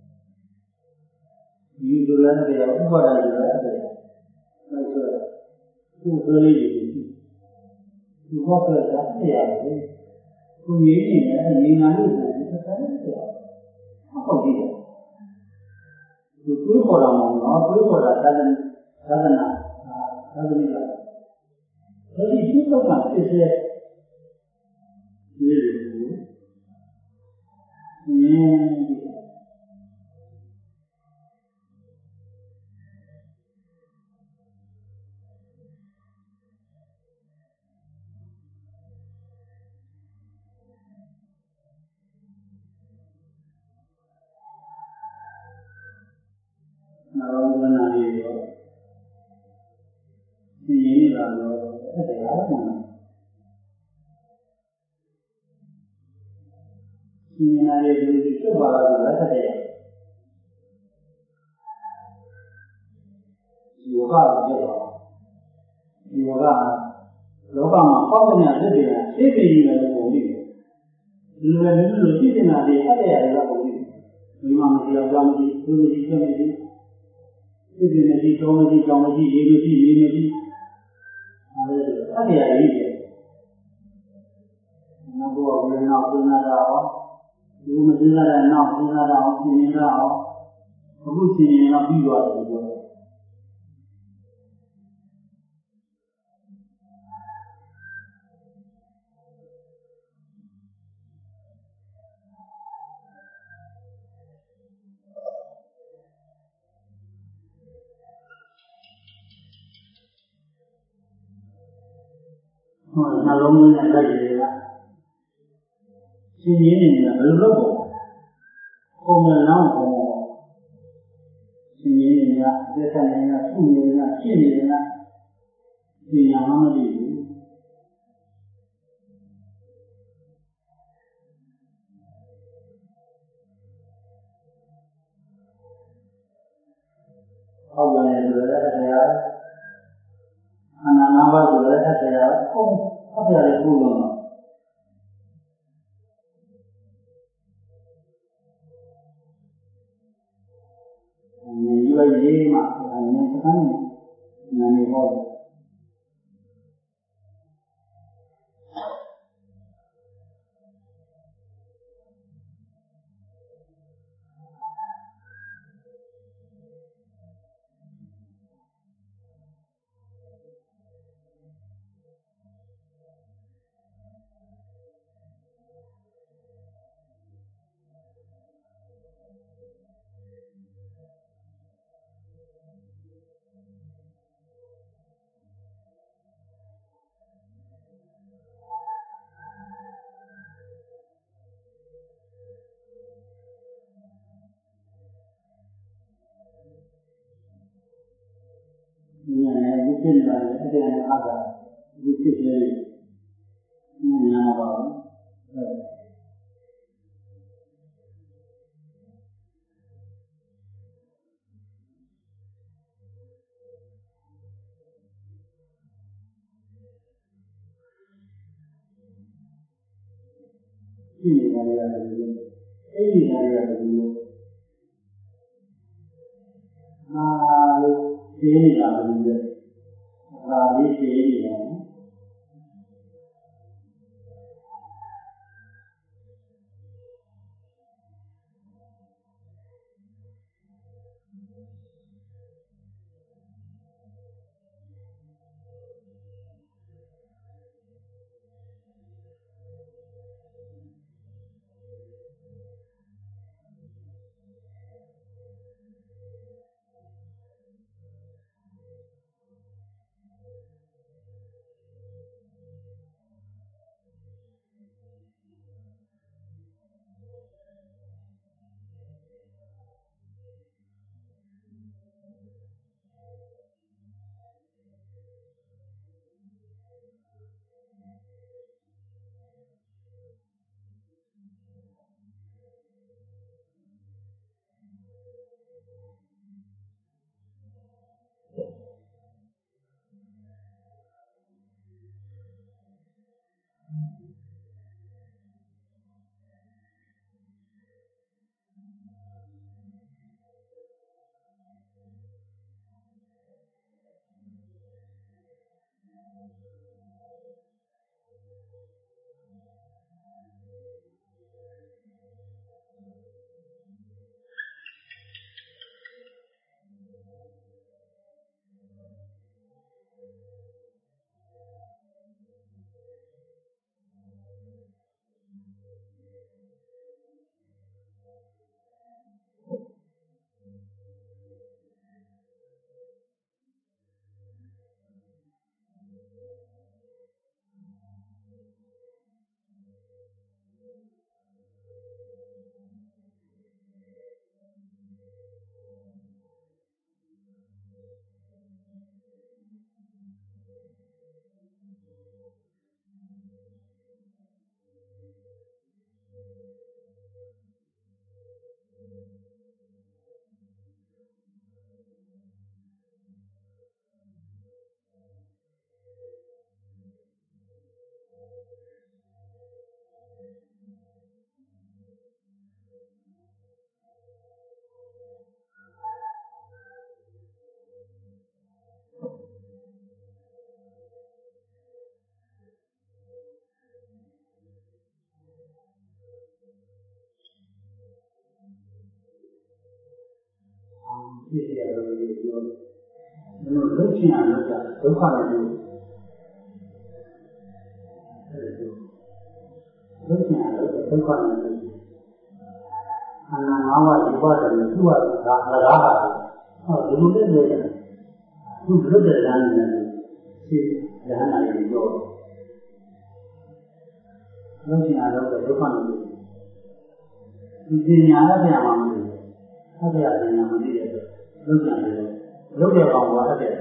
ဒီလိုလည်းအကြရဥပါဒ်ဆိုလည်းအကြရအဲဆိုသူ့ဆိုလေးတွေရှိဒီဘောကလည်းအကြရတယ်ကိုရင်းနေတယ်နေနာလို့ဆိုတယ်ဆက်တယ်ဟုတ်ပြီသူတွေးပေါ်လာမှာနော်တွေးပေါ်လာတဲ့သာသနာသာသနိကအဲဒီဒီတော့ကဖြစ်စေဒီလိုနောက်ဝနာလေးတော့ဒီရင်းလာတော့အဲ့ဒါအားလုံးဒီနာလေးဒီဖြစ်သွားတာလည်းဆက်တယ်ဒီဝကဖြစ်သွားဒီဝကလောကမှာပေါ့တဲ့ညာဖြစ်နေတာသိသိကြီးလည်းပုံပြီးဒီလိုလည်းမျိုးသိနေတာတွေအဲ့ဒါရလည်းပုံပြီးဒီမှာမတရားကြောင်းကြီးသူကြီးချက်မရှိသိသိမရှိတောင်းမရှိကြောင်းမရှိရေးမရှိရေးမရှိအဲ့ဒါရကြီးတယ်နောက်တော့ဘယ်နောက်ပြန်လာတော့ဒီမသိလာတဲ့နောက်ပြန်လာတော့ပြင်နေတာအောင်အခုပြင်ရင်တော့ပြီးသွားတယ်ပြောတယ်ဟုတ်နှလုံးသွင်းတဲ့လက်တွေကရှင်းရင်းနေတာဘယ်လိုလုပ်ဖို့ပုံမှန်လောင်းပုံရှင်းရင်းနေတာသက်သက်နေတာရှင်းနေတာရှင်းနေတာဒီညာမှမသိဘူးဟောတယ်ဆိုတော့တရားအနာငါးပါးဆိုတော့တရားဟုတ်ဟုတ်ရတယ်ဘုရားနေရွေးရေးမှအရင်ကတည်းကနာနေဟောတယ်ဉာဏ်နဲ့ဝိပဿနာနဲ့အတဲ့အားသာဝိသိတဲ့ဉာဏ်ပါဘူးဒီဉာဏ်ရတယ်အဲ့ဒီဉာဏ်ရတယ်လို့သိနေတာဘူးလေဒါလေးသိနေတာဖြစ်ရလို့ပြောတယ်။ဘယ်လိုလုပ်ချင်အောင်လုပ်တာဒုက္ခနဲ့လို့လုပ်ချင်အောင်လုပ်ဒုက္ခနဲ့လို့အနာငါးပါးဒီပါတယ်သူ့ဟာဒါအရာဟာဟောဒီလိုနဲ့ပြောတယ်သူလွတ်တဲ့လမ်းနဲ့ရှင်းရဟန္တာကြီးပြောလုပ်ချင်အောင်လုပ်ဒုက္ခနဲ့လို့ဒီပညာနဲ့ပြန်မှမလို့အတ္တရပညာမသိတဲ့လုပ်ကြတယ်လုပ်တဲ့ကောင်ကအတ္တရ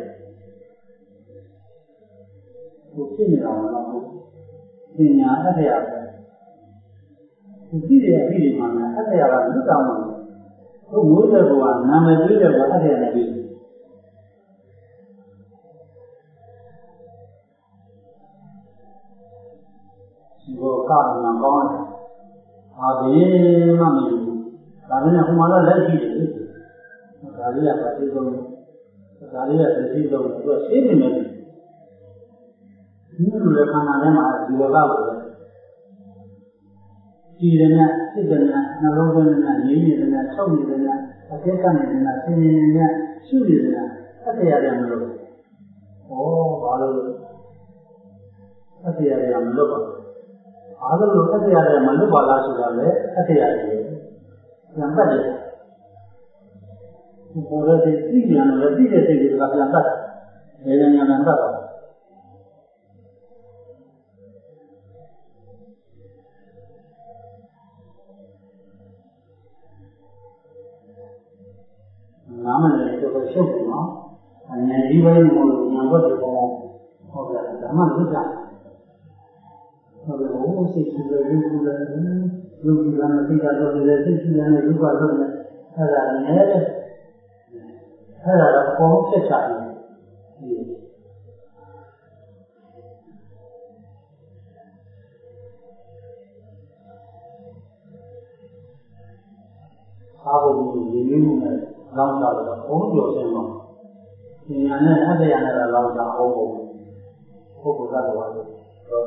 ကိုဖြစ်နေတာမဟုတ်ဘူးပညာအတ္တရပဲဒီကြည့်တဲ့အပြီးဒီမှာအတ္တရကလွတ်တောင်းမှာဘုမိုးတဲ့ကောနာမည်ပေးတဲ့ကောအတ္တရနဲ့ပြီးဒီကောကမှကောင်းတယ်ဘာဘယ်မှမယူဘူးဒါနဲ့ဟိုမှာတော့လက်ရှိတယ်ဒါလေးကပါသိဆုံးဒါလေးကသိဆုံးသူကရှင်းနေတယ်ဒီလိုလေခန္ဓာထဲမှာဒီဝကကိုပဲကြည်တယ်နဲ့စိတ်တယ်နဲ့နှလုံးသွင်းတယ်နဲ့ရင်းနေတယ်နဲ့ချုပ်နေတယ်နဲ့အကဲကနေတယ်နဲ့ဆင်းရဲနေတယ်ရှုနေတယ်နဲ့အတ္တရတယ်မလို့ဩဘာလို့အတ္တရတယ်မလို့ပါဘာလို့အတ္တရတယ်မလို့ပါလားဆိုတာလေအတ္တရတယ်ပြန်တတ်တယ်ဘုရားသိသိဉာဏ်နဲ့သိတဲ့စိတ်ကပြန်တတ်တယ်ဉာဏ်ဉာဏ်တတ်တာနာမည်လည်းတော်ရှုပ်တယ်နော်အញ្ញံကြီးပိုင်းမို့လို့ဉာဏ်ဘက်ကတော့ဟုတ်ကဲ့ဓမ္မလွတ်တာဟုတ်ကဲ့ဘုစိတ်ရှိတယ်ရုပ်ကူတယ်ရုပ်ကူတယ်စိတ်ကတော့လည်းစိတ်ရှိတယ်ရုပ်ကတော့လည်းအဲ့ဒါနည်းတယ်အဲ့ဒါတော့ပုံဖြစ်ချင်တယ်အားလုံးကိုရင်းနှီးမှုနဲ့လောင်းတာတော့ဘုံကျော်စင်တော့ဉာဏ်နဲ့အတ္တရနဲ့လောင်းတာအောင်ဘုံပုဂ္ဂိုလ်ကတော့တော့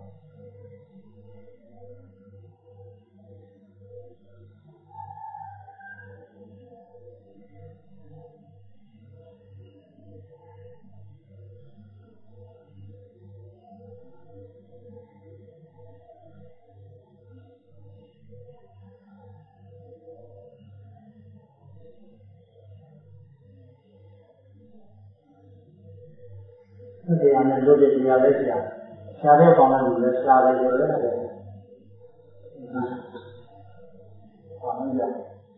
တရားနဲ့လွတ်တဲ့တရားလည်းရှားတဲ့ပေါင်းလည်းလည်းရှားတယ်လို့လည်းဟုတ်တယ်။ဘာမှမရ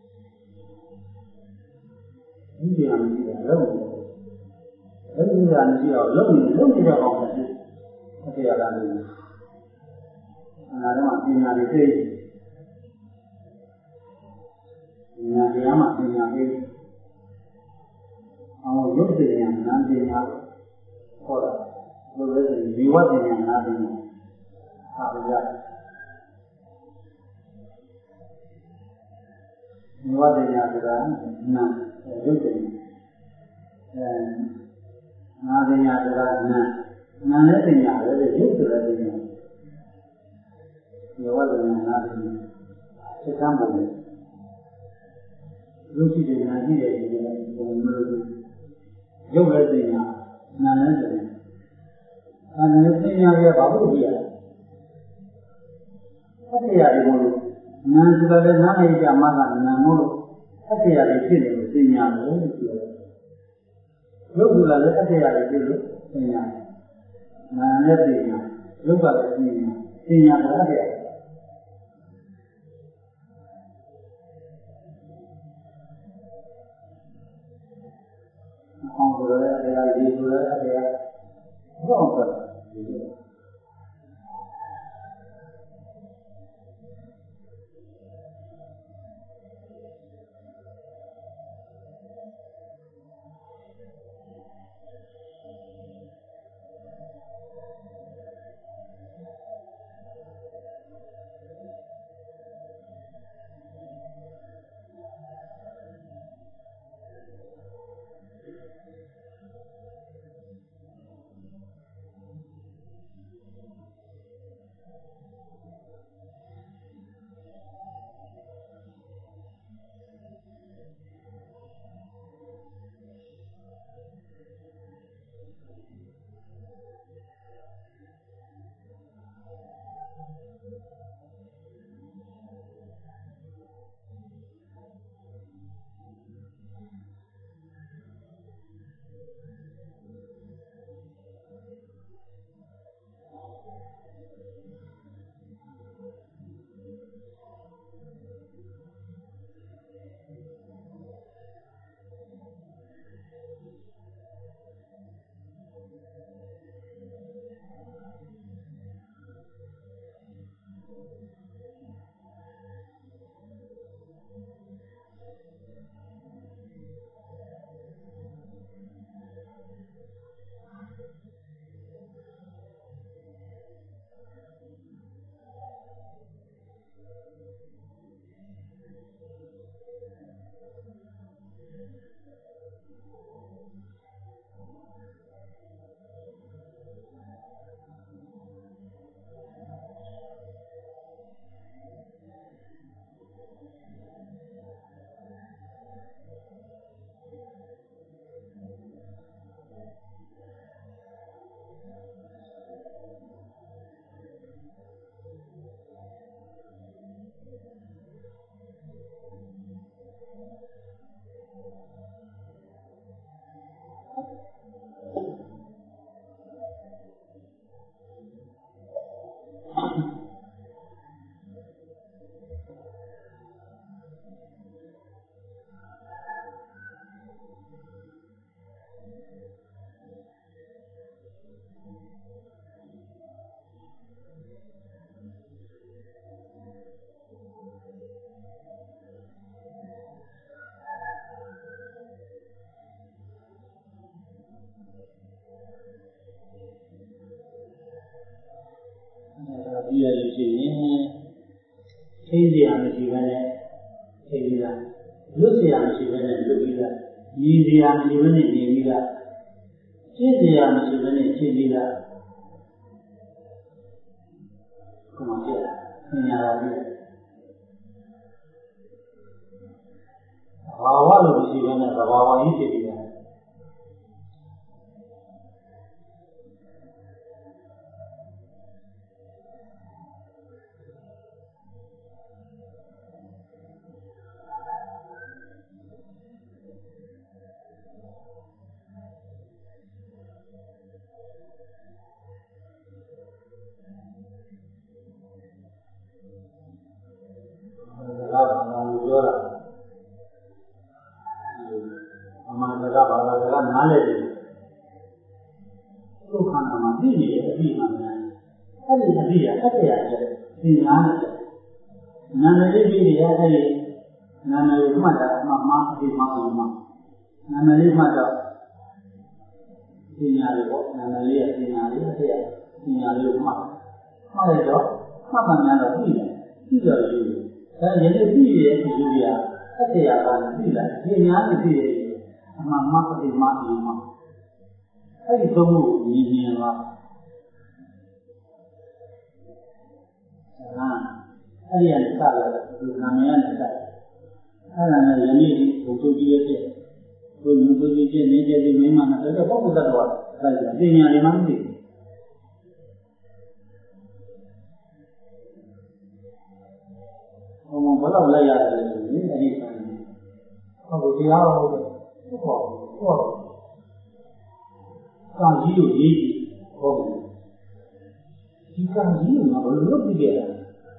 ဘူး။ဒီတရားမရှိတာလုံးဝ။အဲဒီတရားမရှိတော့လုံးနေတဲ့ပေါင်းလည်းတရားကလည်းအနာတော့ပညာတွေသိဉာဏ်တရားမှပညာသိအောင်ရုပ်တရားနာမ်တရားဟုတ်လားဘုရားရှင်ဒီဝတ္တဉာဏ်နားပြီးဟာပြရဒီဝတ္တဉာဏ်ဆိုတာနာရုပ်တရားနာပညာဆိုတာနာနဲ့ပညာလည်းရုပ်ဆိုတဲ့ပညာဒီဝတ္တဉာဏ်နားပြီးစိတ်ကံပုံရုပ်ရှိတဲ့နာရှိတဲ့ဒီဘုံမလို့ရုပ်လည်းပညာနာနဲ့ပညာအနေနဲ့ပညာရဘာလို့ပြရလဲအတ္တရာဒီလိုနာဆိုတာလည်းနားနေကြမှာကနာမို့လို့အတ္တရာတွေဖြစ်နေလို့ပညာလို့ပြောတယ်ရုပ်ဆိုတာလည်းအတ္တရာတွေဖြစ်လို့ပညာနာနဲ့ပညာရုပ်ကလည်းပညာကအတ္တရာအောင်ဆိုရဲအတ္တရာဒီဆိုရဲအတ္တရာဟုတ်ကဲ့ချိန်ပြီးတာလွတ်เสียမရှိဘဲနဲ့လွတ်ပြီးတာညီเสียမရှိဘဲနဲ့ညီပြီးတာရှင်းเสียမရှိဘဲနဲ့ရှင်းပြီးတာခုမှပြတာသင်ညာတာပြီးဘာဝလို့မရှိဘဲနဲ့သဘာဝကြီးဖြစ်ပြီးတာပြောတာအမှန်တရားဘာသာတရားနားလည်တယ်ဒုက္ခနာမှာသိနေတဲ့အပြီးမှများအဲ့ဒီအပြီးရအတ္တရတဲ့သိညာနဲ့နာမည်လေးပြီးရအဲ့ဒီနာမည်ကိုမှတ်တာအမှမှအပြီးမှနာမည်လေးမှတ်တော့သိညာလေးပေါ့နာမည်လေးရဲ့သိညာလေးအတ္တရသိညာလေးကိုမှတ်လိုက်တော့မှတ်မှန်များတော့ပြီးတယ်ပြီးတော့ယူတယ်ဒါရည်သိရဲ့အယူရအတ္တရပါနဲ့ပြီးလာသိညာနဲ့ပြီးရဲ့အမှမှအပြီးမှအဲ့ဒီသုံးခုမြင်မြင်ပါအဲ့ဒီရစလာဒီနာမည်နဲ့စအဲ့ဒါနဲ့ယနေ့ဘုသူကြီးရဲ့ဖြစ်ဘုသူကြီးဖြစ်နေတဲ့ဒီမိမနဲ့တော့ပုဂ္ဂိုလ်တ attva လိုက်တယ်ပညာတွေမှမသိဘူးဘယ်လောက်လိုက်ရတယ်လဲဆိုရင်အဲ့ဒီဆိုင်ဟုတ်ကဲ့တရားဟုတ်ကာကြီးကိုရေးကြည့်ဟုတ်တယ်ဒီကာကြီးကဘယ်လိုလုပ်ပြီးခဲ့လဲ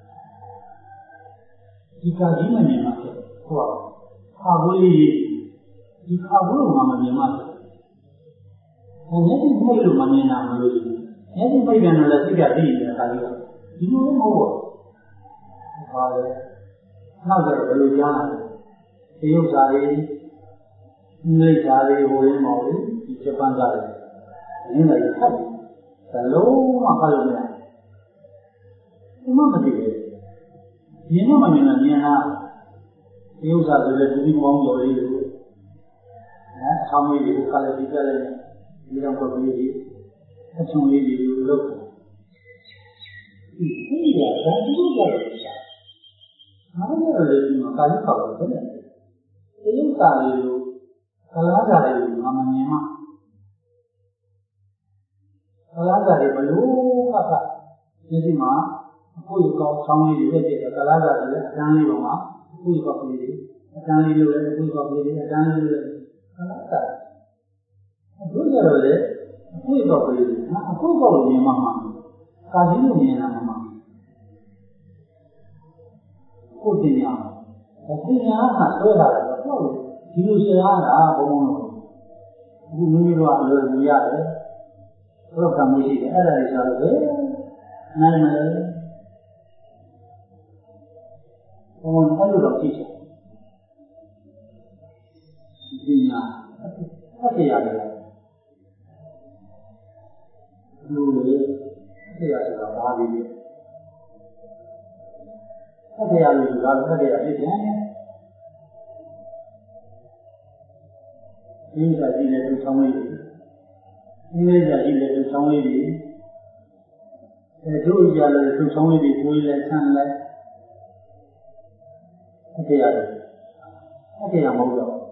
ဒီကာကြီးမမြင်မှဖြစ်ဟုတ်ခါကိုရေးဒီခါကိုမှမမြင်မှဖြစ်မျက်စိမိတ်လို့မမြင်တာမလို့မျက်စိမိတ်ပြန်တော့လည်းစိတ်ကသိနေတာကာကြီးကဒီလိုမဟုတ်ဘူးဟာလေနောက်ကြတော့ဘယ်လိုကြားလဲဒီဥစ္စာတွေမိစ္ဆာတွေဟိုရင်းမော်တွေဒီဂျပန်သားတွေနည်းလိုက်ဖတ်ဘယ်လုံးမှဖတ်လို့မရဘူးမှမသိဘူးမြင်မှမမြင်တာမြင်တာဒီဥစ္စာတွေလည်းဒီမောင်းတော်လေးတွေအထောင်းလေးတွေကိုခါလိုက်ပြီးပြလိုက်ဒီတော့ပုတ်လေးတွေအချုံလေးတွေလုပ်ဒီရတာဒီလိုကြတယ်ဘာလို့လဲဒီမှာကာကြီးခေါ်တယ်တဲ့ဒီဥစ္စာတွေကိုကလားကြတယ်လို့မမြင်မှကလားကြတယ်ဘလို့ဖတ်ဒီဒီမှာအခုရကောင်းဆောင်းလေးတွေဖြစ်တယ်ကလားကြတယ်အတန်းလေးပေါ်မှာအခုရကောင်းလေးတွေအတန်းလေးလိုလည်းအခုရကောင်းလေးတွေအတန်းလေးလိုလည်းကလားကြဘုရားတော်လေအခုရကောင်းလေးတွေအခုကောင်းမြင်မှကာကြီးလို့မြင်တာမှကိုပညာပညာကဆွဲလာတယ်ဟုတ်ဒီလိုရှားတာဘုံဘုံလို့အခုမိမိတို့ကအလိုလိုရတယ်ဘုရားကမရှိတယ်အဲ့ဒါတွေဆိုတော့နိုင်မလဲဘုံဘုံအဲ့လိုတော့ဖြစ်တယ်ပညာအတ္တရတယ်လူတွေအတ္တရဆိုတာဘာပြီးလဲအတ္တရလို့ဆိုတာအတ္တရဖြစ်တယ်ဒီကကြည့်တဲ့သူဆောင်းလေးတွေဒီလေးကကြည့်တဲ့သူဆောင်းလေးတွေတို့ကြလို့သူဆောင်းလေးတွေကိုယ်လည်းဆန်းလိုက်အတ္တရတယ်အတ္တရမဟုတ်တော့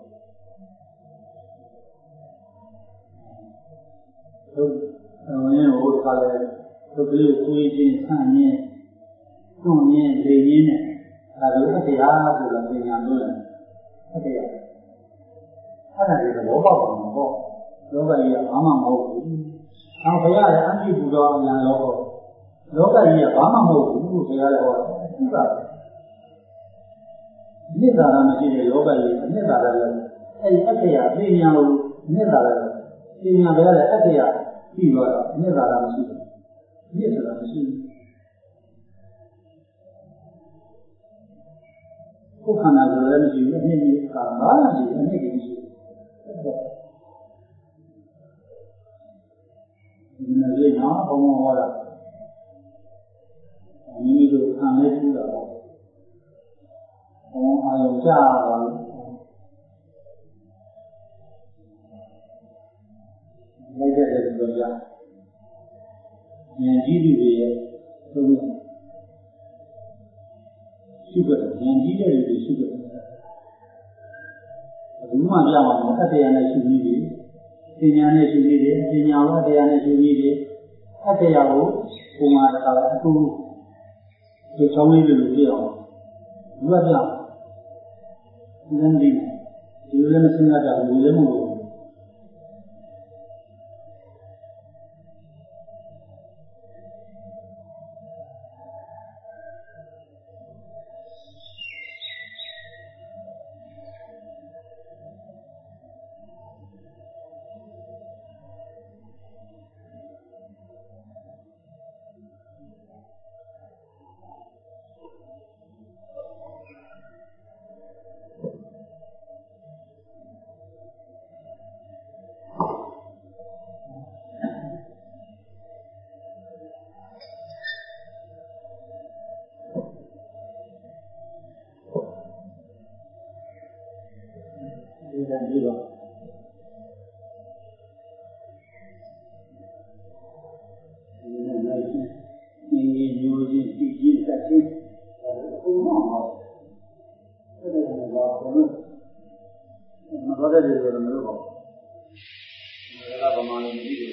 တို့အင်းဟိုကလည်းသူကလေးကိုယ်ချင်းဆန်းရင်းတွန်းရင်းလေရင်းနဲ့ဒါလိုအတ္တရဆိုတာပညာလို့လည်းအတ္တရအဲ့ဒါတွေကလောဘပါမဟုတ်လောဘကြီးကဘာမှမဟုတ်ဘူး။နောက်ဘုရားလည်းအမိပူတော်အများလောဘလောဘကြီးကဘာမှမဟုတ်ဘူးဘုရားလည်းဟောတယ်။ဟုတ်ပါဘူး။မြစ်သာရမရှိတဲ့လောဘကြီးမြစ်သာလည်းအဲ့ဒီအတ္တရပညာကိုမြစ်သာလည်းပညာပဲလည်းအတ္တရပြီးတော့မြစ်သာရမရှိဘူး။မြစ်ဆိုတာမရှိဘူး။ကိုယ်ခန္ဓာဆိုလည်းမရှိဘူးအနှစ်ကြီးကဘာမှမရှိဘူးအနှစ်ကြီးမရှိဘူးဒီနေ့လေးနော်ဘုံဘုံဟောတာမိမိတို့ခံလေးထူးတာပေါ့အာယုံကြပါလိုက်တဲ့တဲ့ဆိုကြဉာဏ်ကြီးတွေရဲ့သုံးရှုပ်တယ်ဉာဏ်ကြီးတဲ့တွေရှုပ်တယ်ဘုမှပြမှာမဟုတ်တရားနဲ့ရှုပြီးတယ်ပညာနဲ့ရှုပြီးတယ်ပညာဝတရားနဲ့ရှုပြီးတယ်အတရားကိုပုံမှန်တရားအခုဒီချောင်းလေးတွေပြအောင်ဘုရားပြဒီလိုမျိုးဒီလိုလည်းမစဉ်းစားကြဘူးဒီလိုလည်းမဟုတ်ဘူးဒီလိုလိုက်နေမျိုးချင်းကြည့်ကြည့်တတ်ချင်းဘုံမှာအဲ့ဒါကဘာလို့မတော်တဲ့တွေတော့မလို့ပါဘူးဒါကဗမာလိုမကြည့်ဘူး